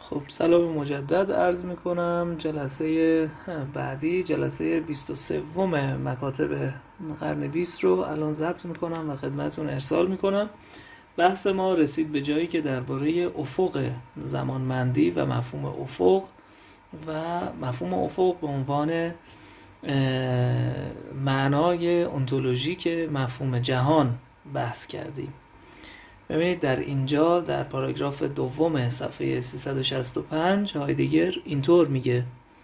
خب سلام مجدد عرض میکنم. جلسه بعدی جلسه 23 مکاتب قرن 20 رو الان ضبط میکنم و خدمتون ارسال میکنم. بحث ما رسید به جایی که درباره افق زمانمندی و مفهوم افق به عنوان معنای ontoloژیک مفهوم جهان بحث کردیم. ببینید در اینجا در پاراگراف دوم صفحه 365 هایدگر اینطور میگه،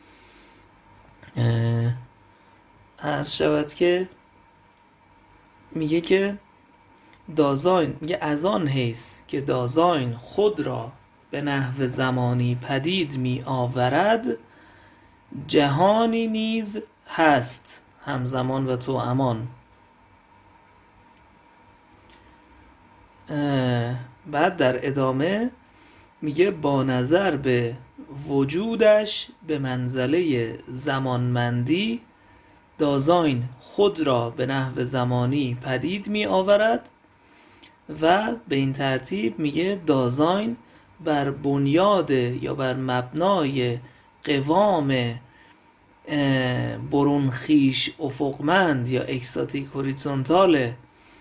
عرض شود که میگه که دازاین، میگه از آن حیث که دازاین خود را به نحو زمانی پدید می آورد، جهانی نیز هست همزمان و توامان. بعد در ادامه میگه با نظر به وجودش به منزله زمانمندی، دازاین خود را به نحو زمانی پدید می آورد و به این ترتیب میگه دازاین بر بنیاد یا بر مبنای قوام برون خویش افقمند یا اکستاتیک هوریزونتال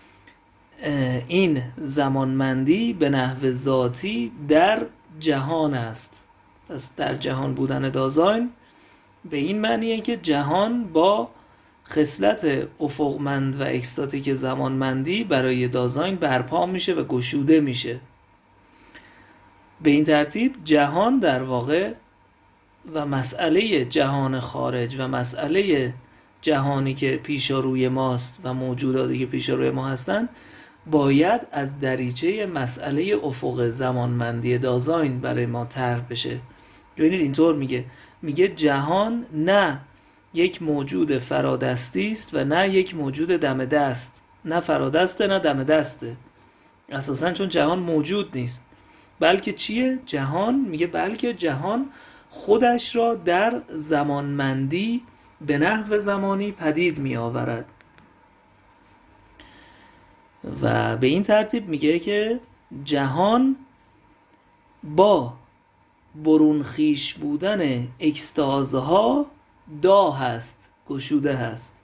این زمانمندی به نحو ذاتی در جهان است. پس در جهان بودن دازاین به این معنیه که جهان با خصلت افقمند و اکستاتیک زمانمندی برای دازاین برپا میشه و گشوده میشه. به این ترتیب جهان در واقع و مسئله جهان خارج و مسئله جهانی که پیشاروی ماست و موجوداتی که پیشاروی ما هستند باید از دریچه مسئله افق زمانمندی دازاین برای ما طرح بشه. ببینید اینطور میگه جهان نه یک موجود فرادستی است و نه یک موجود دم دست، نه فرادسته نه دم دسته اساساً، چون جهان موجود نیست. بلکه چیه جهان؟ میگه بلکه جهان خودش را در زمانمندی به نحو زمانی پدید می آورد و به این ترتیب میگه که جهان با برون خویش بودن اکستازها هست، گشوده هست.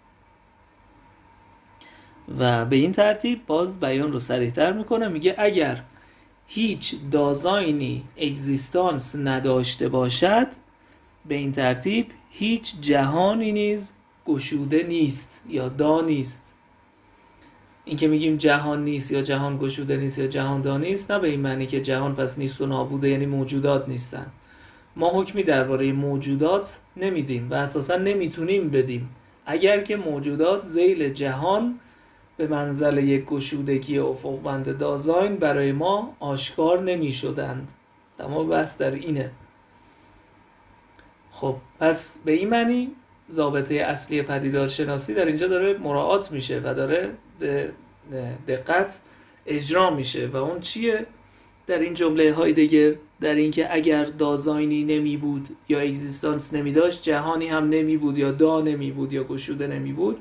و به این ترتیب باز بیان رو صریح‌تر میکنه، میگه اگر هیچ دازاینی اگزیستانس نداشته باشد، به این ترتیب هیچ جهانی نیز گشوده نیست یا دا نیست. این که میگیم جهان نیست یا جهان گشوده نیست یا جهان دا نیست، نه به این معنی که جهان پس نیست و نابوده، یعنی موجودات نیستن. ما حکمی درباره موجودات نمیدیم و اساسا نمیتونیم بدیم اگر که موجودات ذیل جهان به منزله یک گشودگی افقمند دازاین برای ما آشکار نمیشدند. تمام بحث در اینه. خب پس به این معنی ضابطه اصلی پدیدارشناسی در اینجا داره مراعات میشه و داره به دقت اجرا میشه. و اون چیه در این جمله هایدگر؟ در این که اگر دازاینی نمی بود یا اگزیستانس نمی داشت، جهانی هم نمی بود یا دا نمی بود یا گشوده نمی بود.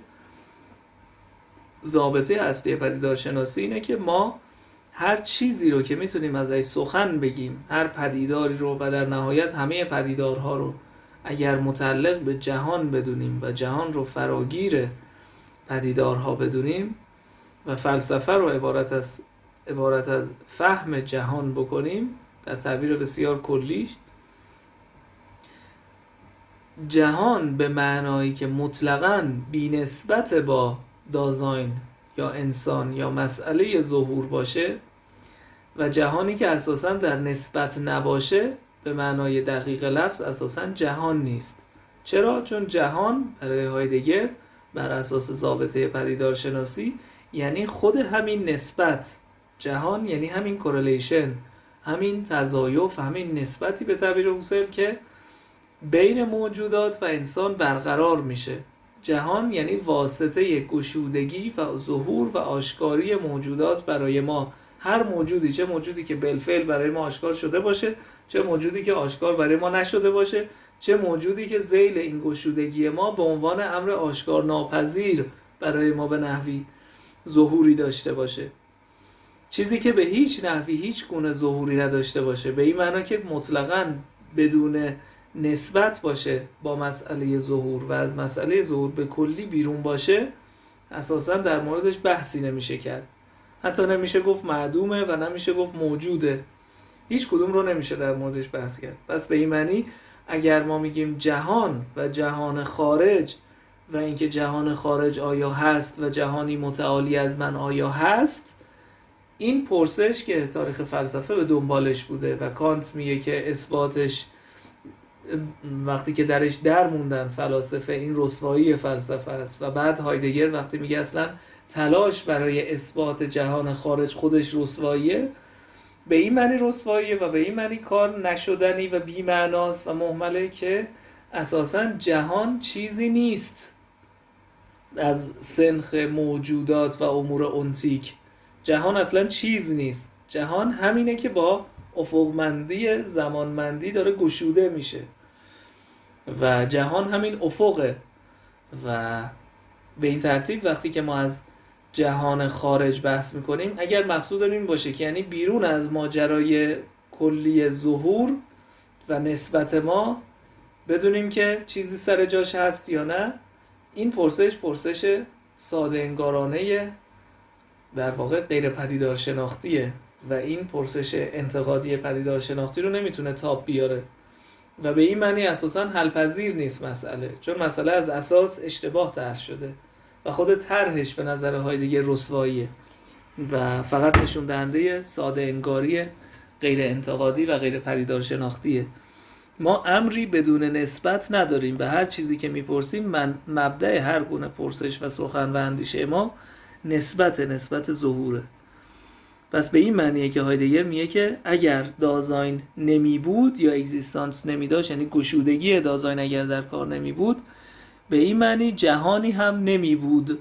ضابطه اصلی پدیدارشناسی اینه که ما هر چیزی رو که میتونیم ازش سخن بگیم، هر پدیداری رو و در نهایت همه پدیدارها رو اگر متعلق به جهان بدونیم و جهان رو فراگیر پدیدارها بدونیم و فلسفه رو عبارت از فهم جهان بکنیم، در تعبیر بسیار کلیش، جهان به معنایی که مطلقاً بی‌نسبت با دازاین یا انسان یا مسئله ظهور باشه و جهانی که اساساً در نسبت نباشه، به معنای دقیق لفظ اساساً جهان نیست. چرا؟ چون جهان برای هایدگر بر اساس ضابطه پدیدارشناسی یعنی خود همین نسبت. جهان یعنی همین کورلیشن، همین تضایف، همین نسبتی به تعبیر هوسل که بین موجودات و انسان برقرار میشه. جهان یعنی واسطه گشودگی و ظهور و آشکاری موجودات برای ما. هر موجودی، چه موجودی که بالفعل برای ما آشکار شده باشه، چه موجودی که آشکار برای ما نشده باشه، چه موجودی که ذیل این گشودگی ما به عنوان امر آشکار ناپذیر برای ما به نحوی ظهوری داشته باشه. چیزی که به هیچ نحوی هیچ گونه ظهوری نداشته باشه، به این معنا که مطلقاً بدون نسبت باشه با مسئله ظهور و از مسئله ظهور به کلی بیرون باشه، اساساً در موردش بحثی نمیشه کرد. حتی نمیشه گفت معدومه و نمیشه گفت موجوده، هیچ کدوم رو نمیشه در موردش بحث کرد. پس به این معنی اگر ما میگیم جهان و جهان خارج و اینکه جهان خارج آیا هست و جهانی متعالی از من آیا هست، این پرسش که تاریخ فلسفه به دنبالش بوده و کانت میگه که اثباتش وقتی که درش در موندن فلاسفه این رسوایی فلسفه است، و بعد هایدگر وقتی میگه اصلا تلاش برای اثبات جهان خارج خودش رسواییه، به این معنی رسواییه و به این معنی کار نشدنی و بی‌معناست و مهمله که اساساً جهان چیزی نیست از سنخ موجودات و امور اونتیک. جهان اصلا چیز نیست، جهان همینه که با افقمندی زمانمندی داره گشوده میشه و جهان همین افقه. و به این ترتیب وقتی که ما از جهان خارج بحث میکنیم، اگر مقصود این باشه که یعنی بیرون از ماجرای کلی ظهور و نسبت ما بدونیم که چیزی سر جاش هست یا نه، این پرسش ساده انگارانه در واقع غیر پدیدار شناختیه و این پرسش انتقادی پدیدار شناختی رو نمیتونه تاب بیاره و به این معنی اساساً حل‌پذیر نیست مسئله، چون مسئله از اساس اشتباه طرح شده و خود طرحش به نظر هایدگر رسواییه و فقط نشون دهنده ساده انگاری غیر انتقادی و غیر پدیدار شناختیه. ما امری بدون نسبت نداریم، به هر چیزی که میپرسیم مبدأ هر گونه پرسش و سخن و اندیشه ما نسبت ظهوره. پس به این معنیه که هایدگر میگه که اگر دازاین نمی بود یا اگزیستانس نمی داشت، یعنی گشودگی دازاین اگر در کار نمی بود، به این معنی جهانی هم نمی بود.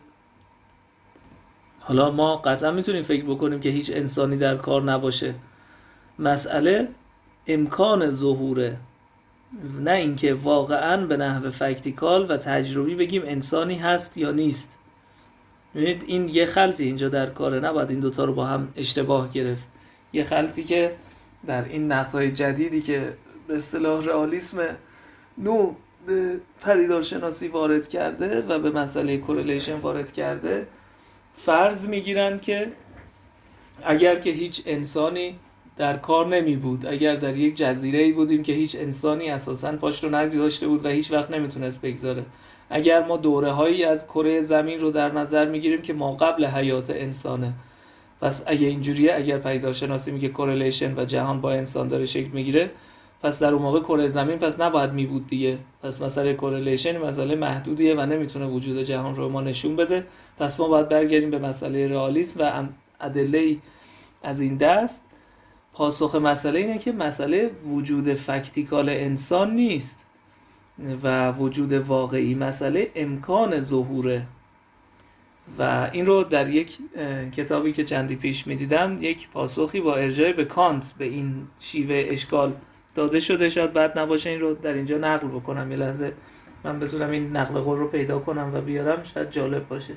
حالا ما قطعا میتونیم فکر بکنیم که هیچ انسانی در کار نباشه، مسئله امکان ظهوره، نه اینکه واقعا به نحو فکتیکال و تجربی بگیم انسانی هست یا نیست. ببینید این یه خلطی اینجا در کاره، نباید این دوتا رو با هم اشتباه گرفت. یه خلطی که در این نقدهای جدیدی که به اصطلاح رئالیسم نو به پدیدارشناسی وارد کرده و به مسئله کورلیشن وارد کرده، فرض میگیرند که اگر که هیچ انسانی در کار نمی بود، اگر در یک جزیره‌ای بودیم که هیچ انسانی اساساً پاش رو نگذاشته بود و هیچ وقت نمیتونست بگذاره، اگر ما دوره‌هایی از کره زمین رو در نظر میگیریم که ما قبل حیات انسانه، پس اگه اینجوریه، اگر پدیدارشناسی میگه کورلیشن و جهان با انسان داره شکل میگیره، پس در اون موقع کره زمین پس نباید میبود دیگه. پس مسئله کورلیشن مسئله محدودیه و نمیتونه وجود جهان رو ما نشون بده. پس ما باید برگردیم به مسئله رئالیسم و ادله از این دست. پاسخ مسئله اینه که مسئله وجود فکتیکال انسان نیست و وجود واقعی، مسئله امکان ظهوره. و این رو در یک کتابی که چندی پیش میدیدم یک پاسخی با ارجاع به کانت به این شیوه اشکال داده شده، شاید بد نباشه این رو در اینجا نقل بکنم، یه لحظه من بتونم این نقل قول رو پیدا کنم و بیارم، شاید جالب باشه.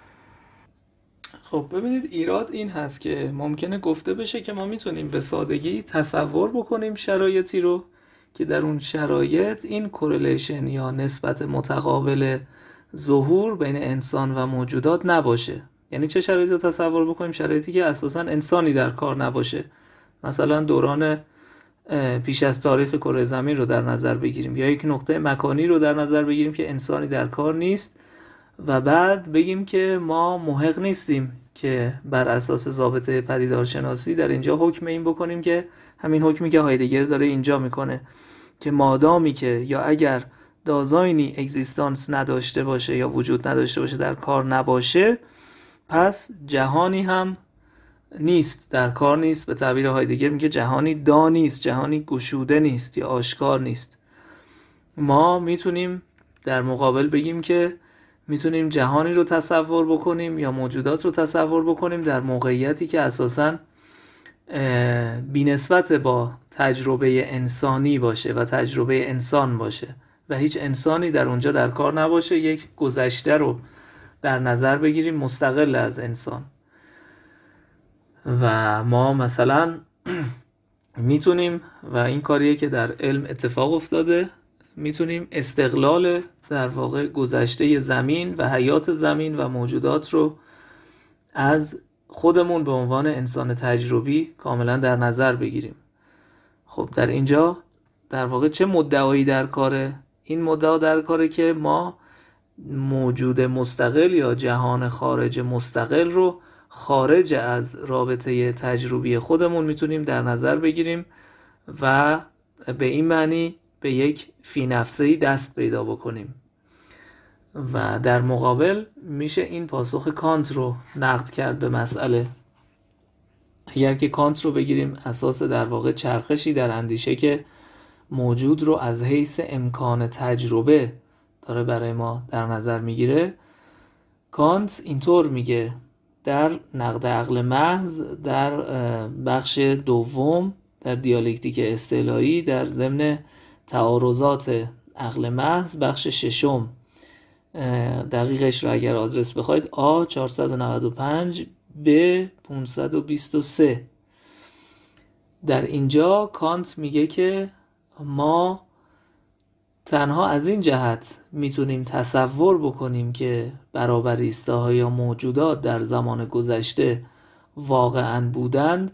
خب ببینید ایراد این هست که ممکنه گفته بشه که ما میتونیم به سادگی تصور بکنیم شرایطی رو که در اون شرایط این کورلیشن یا نسبت متقابل ظهور بین انسان و موجودات نباشه. یعنی چه شرایطی رو تصور بکنیم؟ شرایطی که اساساً انسانی در کار نباشه، مثلا دوران پیش از تاریخ کره زمین رو در نظر بگیریم یا یک نقطه مکانی رو در نظر بگیریم که انسانی در کار نیست و بعد بگیم که ما محق نیستیم که بر اساس ضابطه پدیدارشناسی در اینجا حکم این بکنیم که همین حکمی که هایدگر داره اینجا میکنه که مادامی که یا اگر دازاینی اگزیستانس نداشته باشه یا وجود نداشته باشه، در کار نباشه، پس جهانی هم نیست، در کار نیست. به تعبیر هایدگر میگه جهانی دا نیست، جهانی گشوده نیست یا آشکار نیست. ما میتونیم در مقابل بگیم که میتونیم جهانی رو تصور بکنیم یا موجودات رو تصور بکنیم در موقعیتی که اساساً بی‌نسبت با تجربه انسانی باشه و تجربه انسان باشه و هیچ انسانی در اونجا در کار نباشه، یک گذشته رو در نظر بگیریم مستقل از انسان. و ما مثلا میتونیم، و این کاریه که در علم اتفاق افتاده، میتونیم استقلال در واقع گذشته زمین و حیات زمین و موجودات رو از خودمون به عنوان انسان تجربی کاملا در نظر بگیریم. خب در اینجا در واقع چه مدعایی در کاره؟ این مدعا در کاره که ما موجود مستقل یا جهان خارج مستقل رو خارج از رابطه تجربی خودمون میتونیم در نظر بگیریم و به این معنی به یک فی نفسه‌ای دست پیدا بکنیم. و در مقابل میشه این پاسخ کانت رو نقد کرد به مسئله. اگر که کانت رو بگیریم اساس در واقع چرخشی در اندیشه که موجود رو از حیث امکان تجربه داره برای ما در نظر میگیره، کانت اینطور میگه در نقد عقل محض در بخش دوم در دیالکتیک اصطلاحی در ضمن تعارضات عقل محض بخش ششم، دقیقش رو اگر آدرس بخواید A 495 B 523، در اینجا کانت میگه که ما تنها از این جهت میتونیم تصور بکنیم که برابریسته‌ها یا موجودات در زمان گذشته واقعاً بودند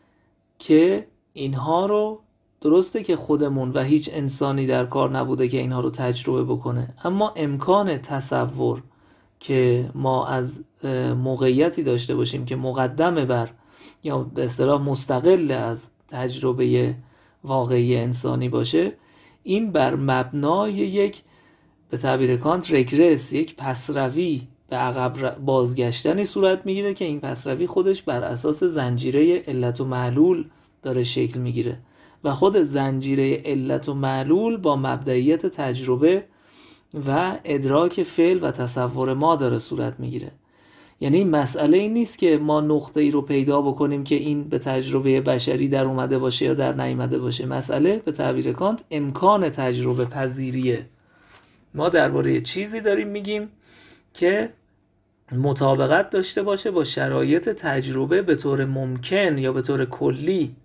که اینها رو، درسته که خودمون و هیچ انسانی در کار نبوده که اینها رو تجربه بکنه، اما امکان تصور که ما از موقعیتی داشته باشیم که مقدمه بر یا به اصطلاح مستقل از تجربه واقعی انسانی باشه، این بر مبنای یک به تعبیر کانت رگرس، یک پسروی به عقب بازگشتنی صورت میگیره که این پسروی خودش بر اساس زنجیره علت و معلول داره شکل میگیره و خود زنجیره علت و معلول با مبدئیت تجربه و ادراک فعل و تصور ما داره صورت میگیره. یعنی مسئله این نیست که ما نقطه ای رو پیدا بکنیم که این به تجربه بشری در اومده باشه یا در نیامده باشه. مسئله به تعبیر کانت امکان تجربه پذیریه. ما درباره چیزی داریم میگیم که مطابقت داشته باشه با شرایط تجربه به طور ممکن یا به طور کلی،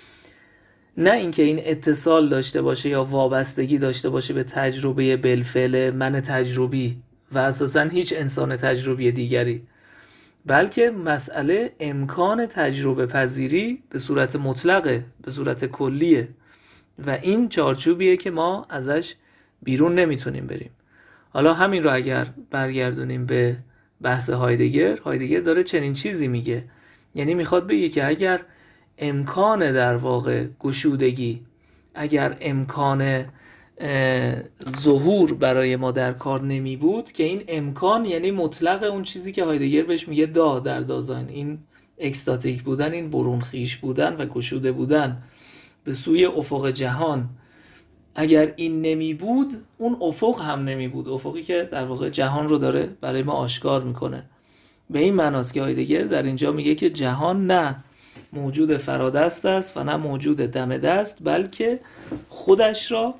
نه اینکه این اتصال داشته باشه یا وابستگی داشته باشه به تجربه بالفعل من تجربی و اساساً هیچ انسان تجربی دیگری، بلکه مسئله امکان تجربه پذیری به صورت مطلقه، به صورت کلیه و این چارچوبیه که ما ازش بیرون نمیتونیم بریم. حالا همین رو اگر برگردونیم به بحث هایدگر داره چنین چیزی میگه، یعنی میخواد بگه که اگر امکان در واقع گشودگی، اگر امکان ظهور برای ما در کار نمی بود، که این امکان یعنی مطلق اون چیزی که هایدگر بهش میگه در دازاین، این اکستاتیک بودن، این برون خیش بودن و گشوده بودن به سوی افق جهان، اگر این نمی بود اون افق هم نمی بود، افقی که در واقع جهان رو داره برای ما آشکار میکنه. به این معناست که هایدگر در اینجا میگه که جهان نه موجود فرادست است و نه موجود دم دست، بلکه خودش را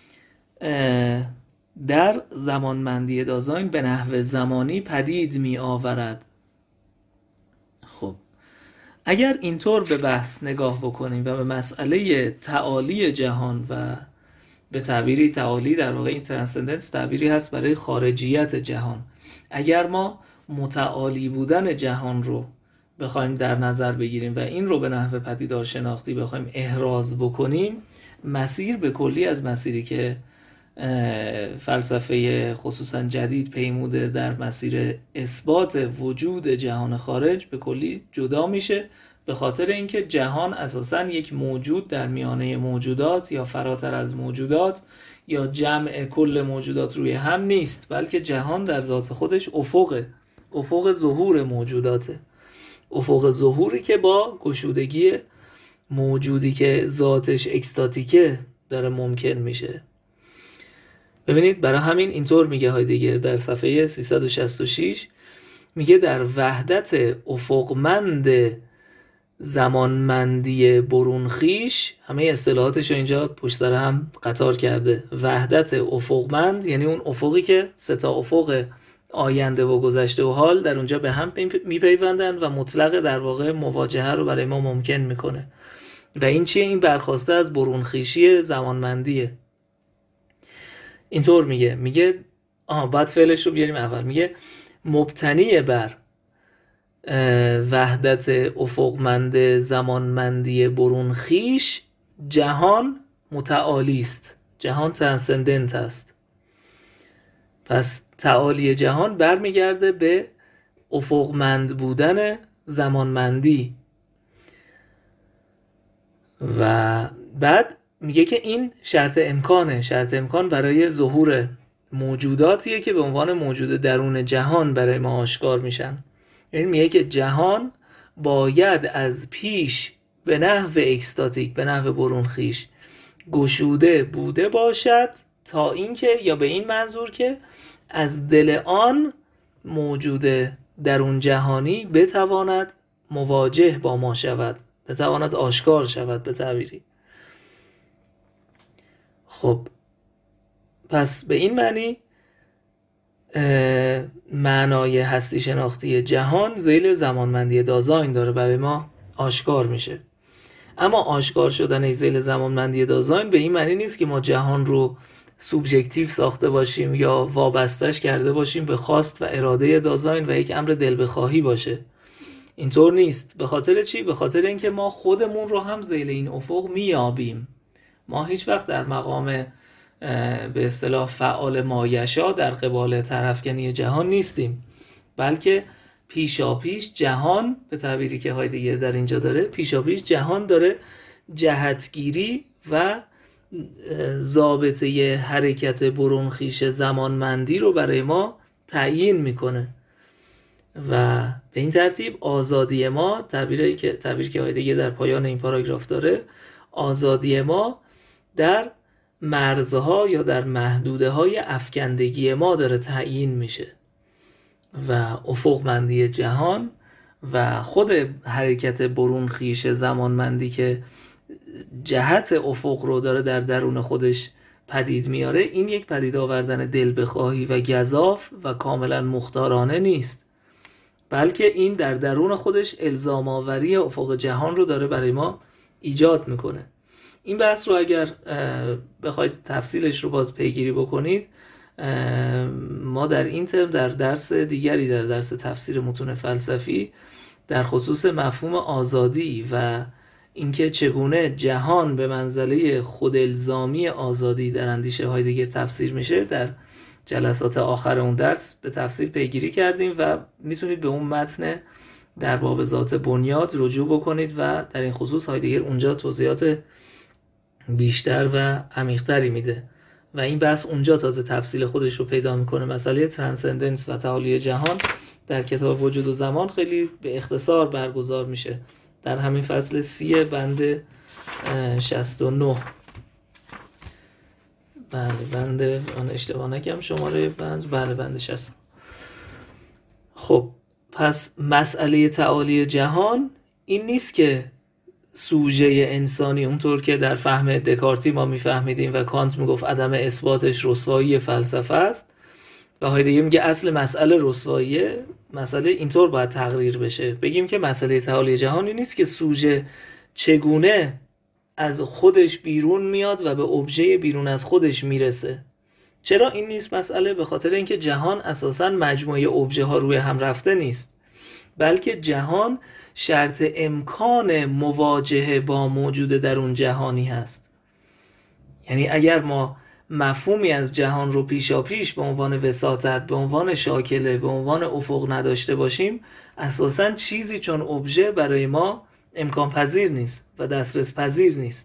در زمانمندی دازاین به نحو زمانی پدید می آورد. خب اگر اینطور به بحث نگاه بکنیم و به مسئله تعالی جهان و به تعبیری تعالی در واقع این ترانسندنس تعبیری هست برای خارجیت جهان، اگر ما متعالی بودن جهان رو بخوایم در نظر بگیریم و این رو به نحو پدیدار شناختی بخوایم احراز بکنیم، مسیر به کلی از مسیری که فلسفه خصوصا جدید پیموده در مسیر اثبات وجود جهان خارج به کلی جدا میشه، به خاطر اینکه جهان اساساً یک موجود در میانه موجودات یا فراتر از موجودات یا جمع کل موجودات روی هم نیست، بلکه جهان در ذات خودش افق ظهور موجوداته، افق ظهوری که با گشودگی موجودی که ذاتش اکستاتیکه داره ممکن میشه. ببینید برای همین اینطور میگه هایدگر در صفحه 366 میگه در وحدت افقمند زمانمندی برونخیش، همه اصطلاحاتش رو اینجا پشت سر هم قطار کرده، وحدت افقمند یعنی اون افقی که سه تا افق آینده و گذشته و حال در اونجا به هم میپیوندن و مطلق در واقع مواجهه رو برای ما ممکن میکنه. و این چیه؟ این برخواسته از برونخیشی زمانمندیه. اینطور میگه بعد فعلش رو بیاریم اول. میگه مبتنی بر وحدت افقمند زمانمندی برونخیش جهان متعالی است، جهان ترانسندنت است. پس تعالی جهان برمیگرده به افقمند بودن زمانمندی. و بعد میگه که این شرط امکانه، شرط امکان برای ظهور موجوداتیه که به عنوان موجود درون جهان برای ما آشکار میشن. یعنی میگه که جهان باید از پیش به نحو اکستاتیک، به نحو برونخیش گشوده بوده باشد تا اینکه، یا به این منظور که از دل آن موجود درون جهانی بتواند مواجه با ما شود، بتواند آشکار شود به تعبیری. خب پس به این معنی معنای هستی شناختی جهان ذیل زمانمندی دازاین داره برای ما آشکار میشه. اما آشکار شدن ذیل زمانمندی دازاین به این معنی نیست که ما جهان رو سوبژکتیو ساخته باشیم یا وابستش کرده باشیم به خواست و اراده دازاین و یک امر دل بخواهی باشه. اینطور نیست. به خاطر چی؟ به خاطر اینکه ما خودمون رو هم ذیل این افق میابیم. ما هیچ وقت در مقام به اصطلاح فعال مایشا در قبال طرفکنی جهان نیستیم، بلکه پیشاپیش جهان، به تعبیری که هایدگر در اینجا داره، پیشاپیش جهان داره جهتگیری و ضابطه حرکت برونخیش زمانمندی رو برای ما تعیین میکنه. و به این ترتیب آزادی تعبیری که هایدگر در پایان این پاراگراف داره، آزادی ما در مرزها یا در محدوده های افکندگی ما داره تعیین میشه و افقمندی جهان و خود حرکت برونخیش زمانمندی که جهت افق رو داره در درون خودش پدید میاره، این یک پدید آوردن دل بخواهی و گزاف و کاملا مختارانه نیست، بلکه این در درون خودش الزام آوری افق جهان رو داره برای ما ایجاد میکنه. این بحث رو اگر بخواید تفصیلش رو باز پیگیری بکنید، ما در این ترم در درس دیگری، در درس تفسیر متون فلسفی، در خصوص مفهوم آزادی و اینکه چگونه جهان به منزله خود الزامی آزادی در اندیشه هایدگر تفسیر میشه، در جلسات آخر اون درس به تفصیل پیگیری کردیم و میتونید به اون متن در باب ذات بنیاد رجوع بکنید و در این خصوص هایدگر اونجا توضیحات بیشتر و عمیق‌تری میده و این بحث اونجا تازه تفصیل خودش رو پیدا میکنه. مسئله ترانسندنس و تعالی جهان در کتاب وجود و زمان خیلی به اختصار برگزار میشه در همین فصل 30 بند 69. بند آن اشتباه نکنم شماره بند 60. خب پس مسئله تعالی جهان این نیست که سوژه انسانی اونطور که در فهم دکارتی ما میفهمیدیم و کانت میگفت عدم اثباتش رسوایی فلسفه است و هایدگر میگه اصل مسئله رسواییه، مسئله اینطور باید تقریر بشه. بگیم که مسئله تعالی جهانی نیست که سوژه چگونه از خودش بیرون میاد و به ابژه بیرون از خودش میرسه. چرا این نیست مسئله؟ به خاطر اینکه جهان اساساً مجموعه ابژه ها روی هم رفته نیست، بلکه جهان شرط امکان مواجهه با موجود درون جهانی هست. یعنی اگر ما مفهومی از جهان رو پیشاپیش به عنوان وساطت، به عنوان شاکله، به عنوان افق نداشته باشیم، اساساً چیزی چون ابژه برای ما امکان پذیر نیست و دسترس پذیر نیست.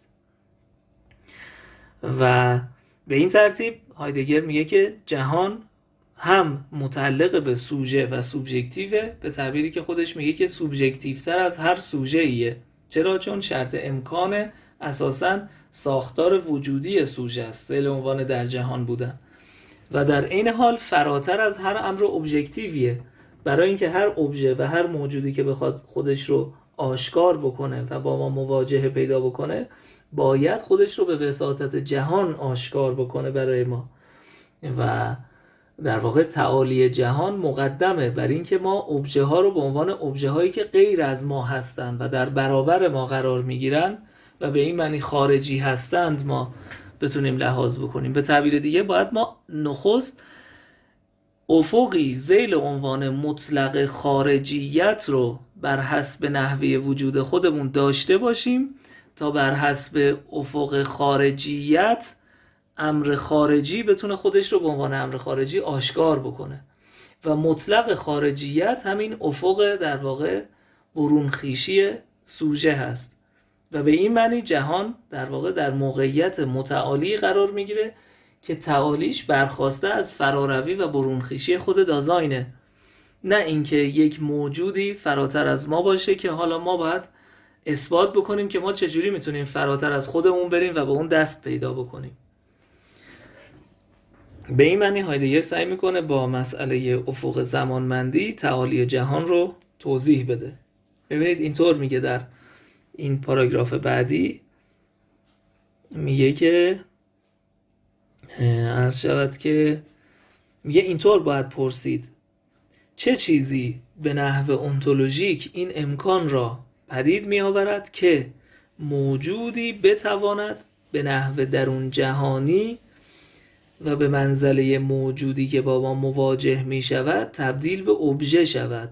و به این ترتیب هایدگر میگه که جهان هم متعلق به سوژه و سوبژکتیوه، به تعبیری که خودش میگه که سوبژکتیوتر از هر سوژه ایه. چرا؟ چون شرط امکان اساساً ساختار وجودی سوژه است، ذیل عنوان در جهان بودن، و در این حال فراتر از هر امر ابژکتیویه، برای اینکه هر ابژه و هر موجودی که بخواد خودش رو آشکار بکنه و با ما مواجهه پیدا بکنه، باید خودش رو به وساطت جهان آشکار بکنه برای ما. و در واقع تعالی جهان مقدمه بر این که ما ابژه ها رو به عنوان ابژه هایی که غیر از ما هستند و در برابر ما قرار میگیرن و به این معنی خارجی هستند ما بتونیم لحاظ بکنیم. به تعبیر دیگه باید ما نخست افقی ذیل عنوان مطلق خارجیت رو بر حسب نحوه وجود خودمون داشته باشیم تا بر حسب افق خارجیت امر خارجی بتونه خودش رو به عنوان امر خارجی آشکار بکنه و مطلق خارجیت همین افق در واقع برون خویشی سوژه هست و به این معنی جهان در واقع در موقعیت متعالی قرار میگیره که تعالیش برخواسته از فراروی و برون خویشی خود دازاینه، نه اینکه یک موجودی فراتر از ما باشه که حالا ما باید اثبات بکنیم که ما چجوری میتونیم فراتر از خودمون بریم و به اون دست پیدا بکنیم. به این معنی هایدگر سعی میکنه با مسئله افق زمانمندی تعالی جهان رو توضیح بده. ببینید اینطور میگه در این پاراگراف بعدی، میگه که عرض شود که میگه اینطور باید پرسید چه چیزی به نحو اونتولوژیک این امکان را پدید می آورد که موجودی بتواند به نحو درون جهانی و به منزله موجودی که با ما مواجه می شود تبدیل به ابژه شود.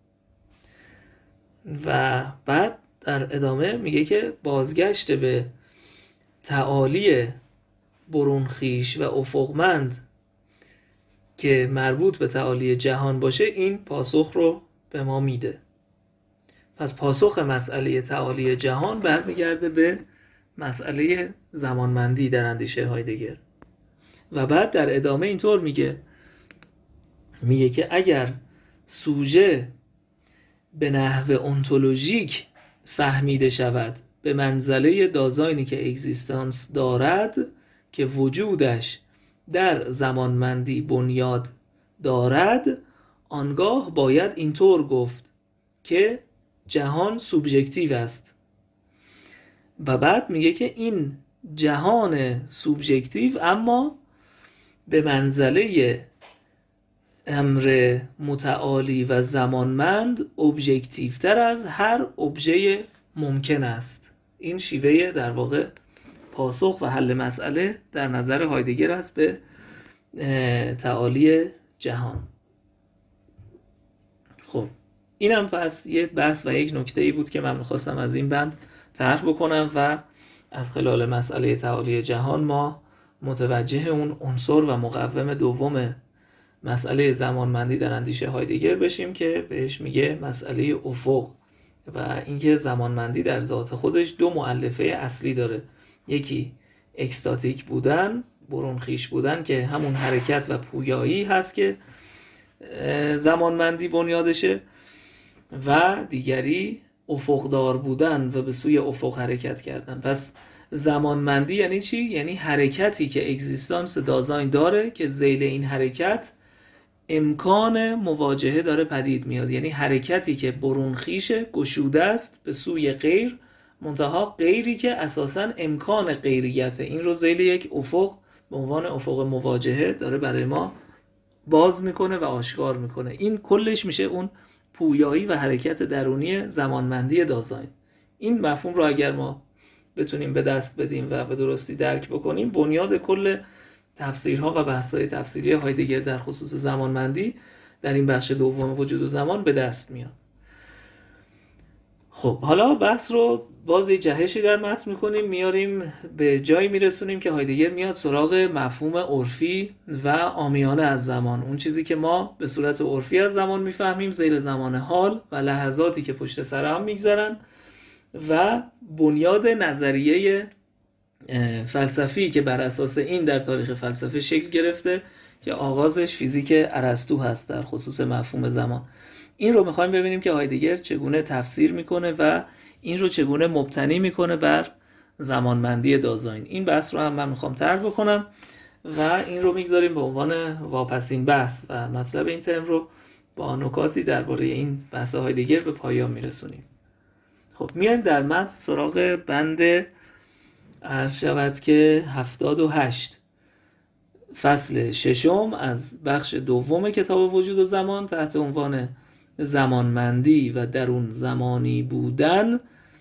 و بعد در ادامه میگه که بازگشت به تعالی برون خویش و افقمند که مربوط به تعالی جهان باشه این پاسخ رو به ما میده. پس پاسخ مسئله تعالی جهان برمیگرده به مسئله زمانمندی در اندیشه هایدگر. و بعد در ادامه اینطور میگه که اگر سوژه به نحو اونتولوژیک فهمیده شود به منزله دازاینی که اگزیستانس دارد که وجودش در زمانمندی بنیاد دارد، آنگاه باید اینطور گفت که جهان سوبژکتیو است. و بعد میگه که این جهان سوبژکتیو اما به منزله امر متعالی و زمانمند ابژکتیو تر از هر ابژه ممکن است. این شیوه در واقع پاسخ و حل مسئله در نظر هایدگر است به تعالی جهان. خب اینم پس یه بحث و یک نکته‌ای بود که من می‌خواستم از این بند طرح بکنم و از خلال مسئله تعالی جهان ما متوجه اون عنصر و مقوم دوم مسئله زمانمندی در اندیشه هایدگر بشیم که بهش میگه مسئله افق و اینکه زمانمندی در ذات خودش دو مؤلفه اصلی داره، یکی اکستاتیک بودن، برون خویش بودن که همون حرکت و پویایی هست که زمانمندی بنیادشه، و دیگری افقدار بودن و به سوی افق حرکت کردن. پس زمانمندی یعنی چی؟ یعنی حرکتی که اگزیستانس دازاین داره که ذیل این حرکت امکان مواجهه داره پدید میاد، یعنی حرکتی که برون خویشه، گشوده است به سوی غیر، منتها غیری که اساساً امکان غیریت این رو ذیل یک افق به عنوان افق مواجهه داره برای ما باز میکنه و آشکار میکنه. این کلش میشه اون پویایی و حرکت درونی زمانمندی دازاین. این مفهوم رو اگر ما بتونیم به دست بدیم و به درستی درک بکنیم، بنیاد کل تفسیرها و بحث‌های تفسیری هایدگر در خصوص زمانمندی در این بخش دوم وجود و زمان به دست میاد. خب حالا بحث رو باز یه جهشی در متن میکنیم، میاریم به جایی میرسونیم که هایدگر میاد سراغ مفهوم عرفی و عامیانه از زمان. اون چیزی که ما به صورت عرفی از زمان میفهمیم ذیل زمان حال و لحظاتی که پشت سر هم میگذرن و بنیاد نظریه فلسفی که بر اساس این در تاریخ فلسفه شکل گرفته که آغازش فیزیک ارسطو هست در خصوص مفهوم زمان. این رو میخوایم ببینیم که هایدگر چگونه تفسیر میکنه و این رو چگونه مبتنی میکنه بر زمانمندی دازاین. این بحث رو هم من میخوام طرح بکنم و این رو میگذاریم به عنوان واپسین بحث و مطلب این ترم رو با نکاتی درباره این بحث هایدگر به پایان میرسونیم. خب میایم در متن سراغ بند عرض شود که 78 فصل ششم از بخش دوم کتاب وجود و زمان تحت عنوان زمانمندی و درون زمانی بودن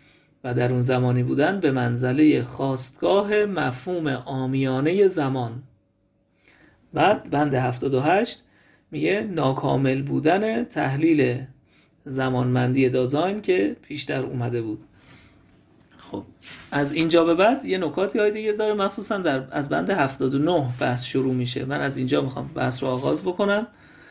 به منزله خاستگاه مفهوم عامیانه زمان. بعد بند 78 میگه ناکامل بودن تحلیل زمانمندی دازاین که پیشتر اومده بود. خب از اینجا به بعد یه نکاتی های دیگه داره، مخصوصا از بند 79 بحث شروع میشه. من از اینجا میخوام بحث رو آغاز بکنم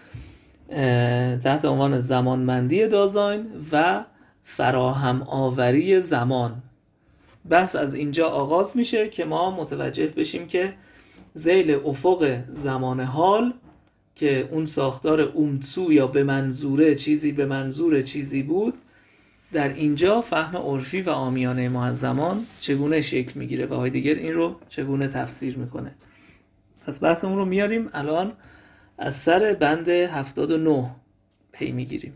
تحت عنوان زمانمندی دازاین و فراهم آوری زمان. بحث از اینجا آغاز میشه که ما متوجه بشیم که ذیل افق زمان حال که اون ساختار اومتسو یا به منظور چیزی بود، در اینجا فهم عرفی و عامیانه ما از زمان چگونه شکل میگیره و هایدگر این رو چگونه تفسیر میکنه. پس بحثمون رو میاریم الان از سر بند 79 پی میگیریم.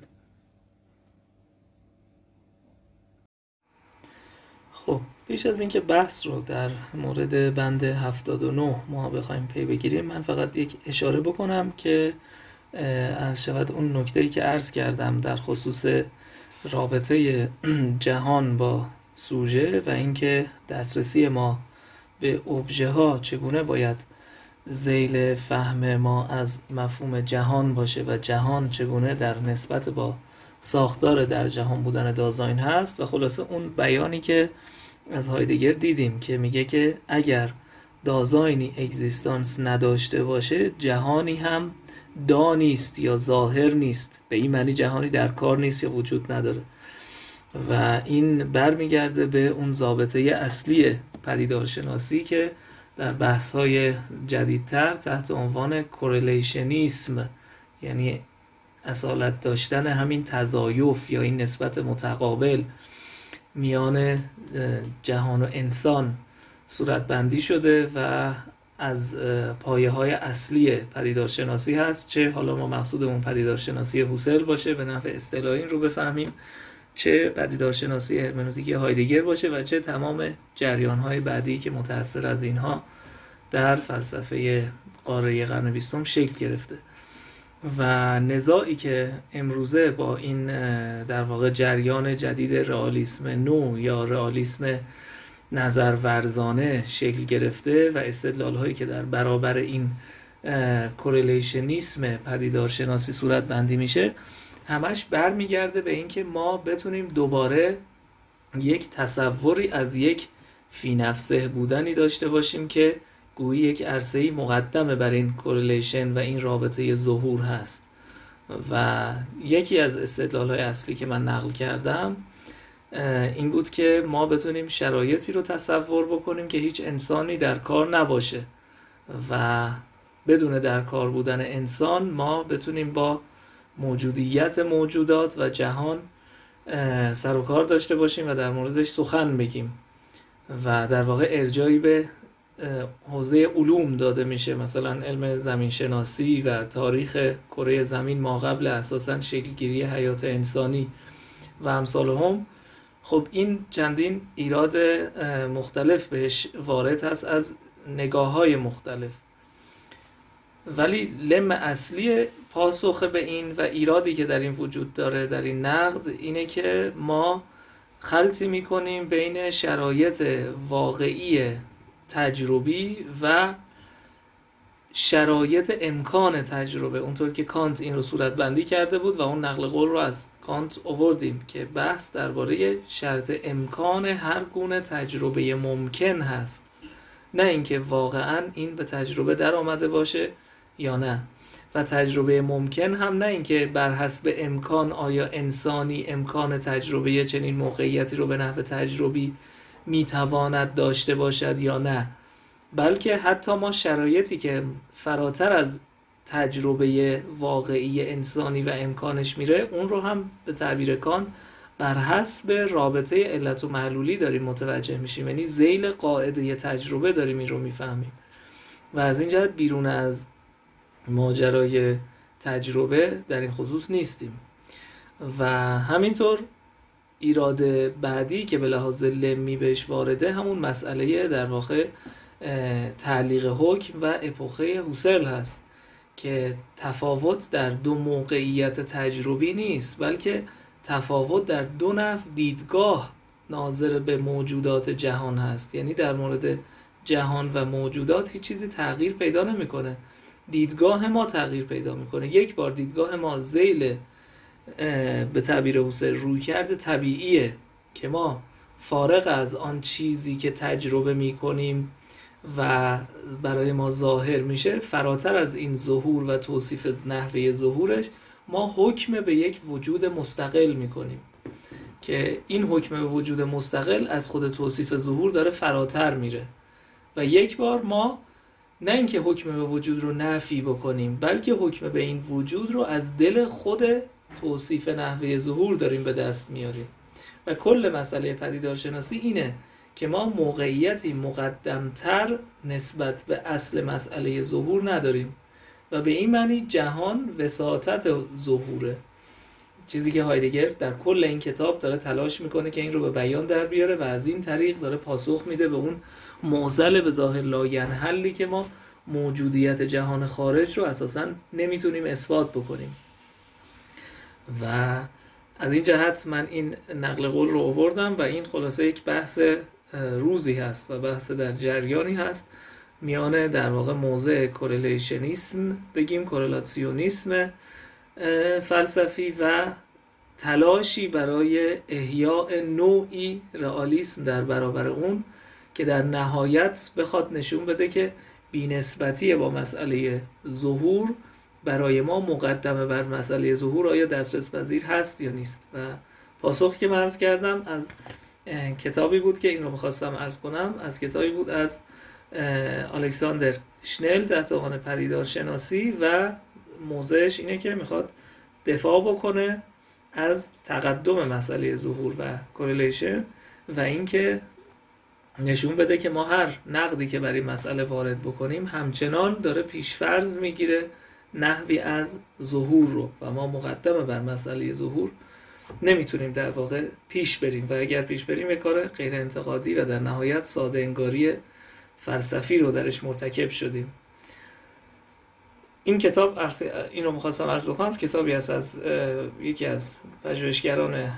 خب پیش از اینکه بحث رو در مورد بند 79 ما بخوایم پی بگیریم، من فقط یک اشاره بکنم که عرض شود اون نکته‌ای که عرض کردم در خصوص رابطه جهان با سوژه و اینکه دسترسی ما به ابژه ها چگونه باید ذیل فهم ما از مفهوم جهان باشه و جهان چگونه در نسبت با ساختار در جهان بودن دازاین هست. و خلاصه اون بیانی که از هایدگر دیدیم که میگه که اگر دازاینی اگزیستانس نداشته باشه، جهانی هم نیست یا ظاهر نیست. به این معنی جهانی در کار نیست یا وجود نداره. و این برمیگرده به اون ضابطه اصلی پدیدارشناسی که در بحث‌های جدیدتر تحت عنوان کورلیشنیسم، یعنی اصالت داشتن همین تضایف یا این نسبت متقابل میان جهان و انسان صورت بندی شده و از پایه‌های اصلی پدیدارشناسی هست. چه حالا ما مقصودمون پدیدارشناسی هوسل باشه به نفع اصطلاحی این رو بفهمیم، چه پدیدارشناسی هرمنوتیکی هایدگر باشه و چه تمام جریان‌های بعدی که متأثر از اینها در فلسفه قاره قرن 20 شکل گرفته. و نزاعی که امروزه با این در واقع جریان جدید رئالیسم نو یا رئالیسم نظرورزانه شکل گرفته و استدلال‌هایی که در برابر این کورلیشنیسم پدیدارشناسی صورت بندی میشه، همش برمیگرده به اینکه ما بتونیم دوباره یک تصوری از یک فی نفسه بودنی داشته باشیم که گویی یک عرصه‌ای مقدمه بر این کورلیشن و این رابطه ظهور هست. و یکی از استدلال‌های اصلی که من نقل کردم این بود که ما بتونیم شرایطی رو تصور بکنیم که هیچ انسانی در کار نباشه و بدون در کار بودن انسان ما بتونیم با موجودیت موجودات و جهان سر و کار داشته باشیم و در موردش سخن بگیم. و در واقع ارجایی به حوزه علوم داده میشه، مثلا علم زمین شناسی و تاریخ کره زمین ما قبل اساساً شکلگیری حیات انسانی و امثال هم. خب این چندین ایراد مختلف بهش وارد هست از نگاه‌های مختلف، ولی لم اصلی پاسخ به این و ایرادی که در این وجود داره در این نقد اینه که ما خلطی میکنیم بین شرایط واقعی تجربی و شرایط امکان تجربه، اونطور که کانت این رو صورت بندی کرده بود و اون نقل قول رو از کانت آوردیم که بحث درباره شرط امکان هر گونه تجربه ممکن هست، نه اینکه واقعا این به تجربه در آمده باشه یا نه. و تجربه ممکن هم نه اینکه بر حسب امکان آیا انسانی امکان تجربه چنین موقعیتی رو به نحو تجربی میتواند داشته باشد یا نه، بلکه حتی ما شرایطی که فراتر از تجربه واقعی انسانی و امکانش میره، اون رو هم به تعبیر کانت بر حسب رابطه علت و معلولی داریم متوجه میشیم، یعنی ذیل قاعده تجربه داریم این رو میفهمیم و از این جهت بیرون از ماجرای تجربه در این خصوص نیستیم. و همینطور ایراد بعدی که به لحاظ لمی بهش وارده همون مسئله در واقع تعلیق حکم و اپوخه هوسرل هست که تفاوت در دو موقعیت تجربی نیست، بلکه تفاوت در دو نوع دیدگاه ناظر به موجودات جهان هست. یعنی در مورد جهان و موجودات هیچ چیزی تغییر پیدا نمیکنه، دیدگاه ما تغییر پیدا میکنه. یک بار دیدگاه ما ذیل به تعبیر هوسرل رویکرد طبیعیه که ما فارغ از آن چیزی که تجربه میکنیم و برای ما ظاهر میشه، فراتر از این ظهور و توصیف نحوه ظهورش، ما حکم به یک وجود مستقل میکنیم که این حکم به وجود مستقل از خود توصیف ظهور داره فراتر میره و یک بار ما نه اینکه حکم به وجود رو نفی بکنیم، بلکه حکم به این وجود رو از دل خود توصیف نحوه ظهور داریم به دست میاریم. و کل مسئله پدیدارشناسی اینه که ما موقعیتی مقدمتر نسبت به اصل مسئله ظهور نداریم و به این معنی جهان وساطت ظهوره، چیزی که هایدگر در کل این کتاب داره تلاش میکنه که این رو به بیان در بیاره و از این طریق داره پاسخ میده به اون معضل به ظاهر لاینحلی که ما موجودیت جهان خارج رو اساساً نمیتونیم اثبات بکنیم. و از این جهت من این نقل قول رو آوردم و این خلاصه یک بحث روزی هست و بحث در جریانی هست میان در واقع موضع کورلیشنیسم، بگیم کورلاسیونیسم فلسفی و تلاشی برای احیاء نوعی رئالیسم در برابر اون که در نهایت بخواد نشون بده که بی‌نسبتی با مسئله ظهور برای ما مقدمه بر مسئله ظهور آیا دسترس پذیر هست یا نیست. و پاسخی که من عرض کردم از کتابی بود که این رو میخواستم عرض کنم، از کتابی بود از الکساندر شنل تحت عنوان پدیدارشناسی و موضعش اینه که میخواد دفاع بکنه از تقدم مسئله ظهور و کورلیشن و اینکه نشون بده که ما هر نقدی که برای مسئله وارد بکنیم همچنان داره پیشفرض میگیره نحوی از ظهور رو و ما مقدمه بر مسئله ظهور نمیتونیم در واقع پیش بریم و اگر پیش بریم یک کار غیر انتقادی و در نهایت ساده انگاری فلسفی رو درش مرتکب شدیم. این کتاب این رو می‌خواستم عرض بکنم، کتابی است از یکی از پژوهشگران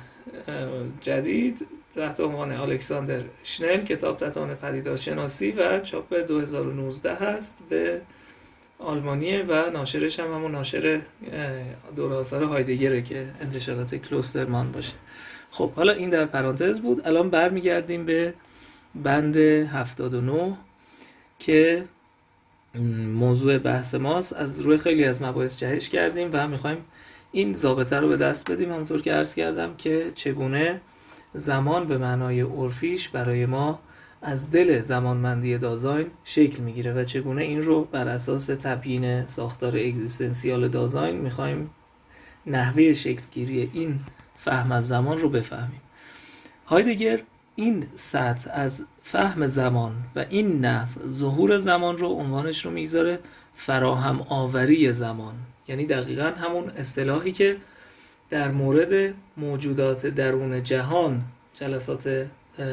جدید تحت عنوان الکساندر شنل، کتاب تحت عنوان پدیدارشناسی و چاپ 2019 هست به آلمانیه و ناشرش هم همون ناشر دوره آثار هایدگره که انتشارات کلوسترمان باشه. خب حالا این در پرانتز بود. الان برمیگردیم به بند 79 که موضوع بحث ماست. از روی خیلی از مباحث جهش کردیم و میخوایم این ضابطه رو به دست بدیم، همونطور که عرض کردم که چگونه زمان به معنای عرفیش برای ما از دل زمانمندی دازاین شکل میگیره و چگونه این رو بر اساس تبیین ساختار اگزیستانسیال دازاین میخوایم نحوه شکلگیری این فهم از زمان رو بفهمیم. هایدگر این سطح از فهم زمان و این نحو ظهور زمان رو عنوانش رو میذاره فراهم آوری زمان، یعنی دقیقاً همون اصطلاحی که در مورد موجودات درون جهان جلسات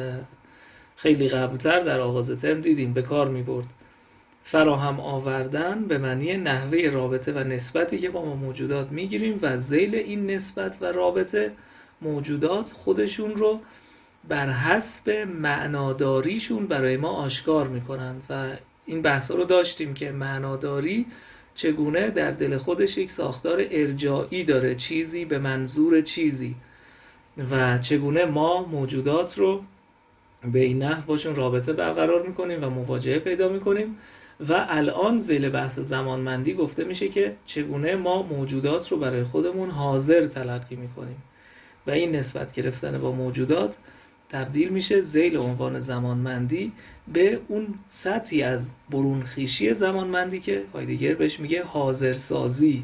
خیلی قبلتر در آغاز ترم دیدیم به کار میبرد. فراهم آوردن به معنی نحوه رابطه و نسبتی که با ما موجودات میگیریم و ذیل این نسبت و رابطه موجودات خودشون رو بر حسب معناداریشون برای ما آشکار میکنند و این بحثا رو داشتیم که معناداری چگونه در دل خودش یک ساختار ارجاعی داره، چیزی به منظور چیزی، و چگونه ما موجودات رو به این نحو باشون رابطه برقرار میکنیم و مواجهه پیدا میکنیم. و الان ذیل بحث زمانمندی گفته میشه که چگونه ما موجودات رو برای خودمون حاضر تلقی میکنیم و این نسبت گرفتن با موجودات تبدیل میشه ذیل عنوان زمانمندی به اون سطحی از برونخیشی زمانمندی که هایدگر بهش میگه حاضرسازی.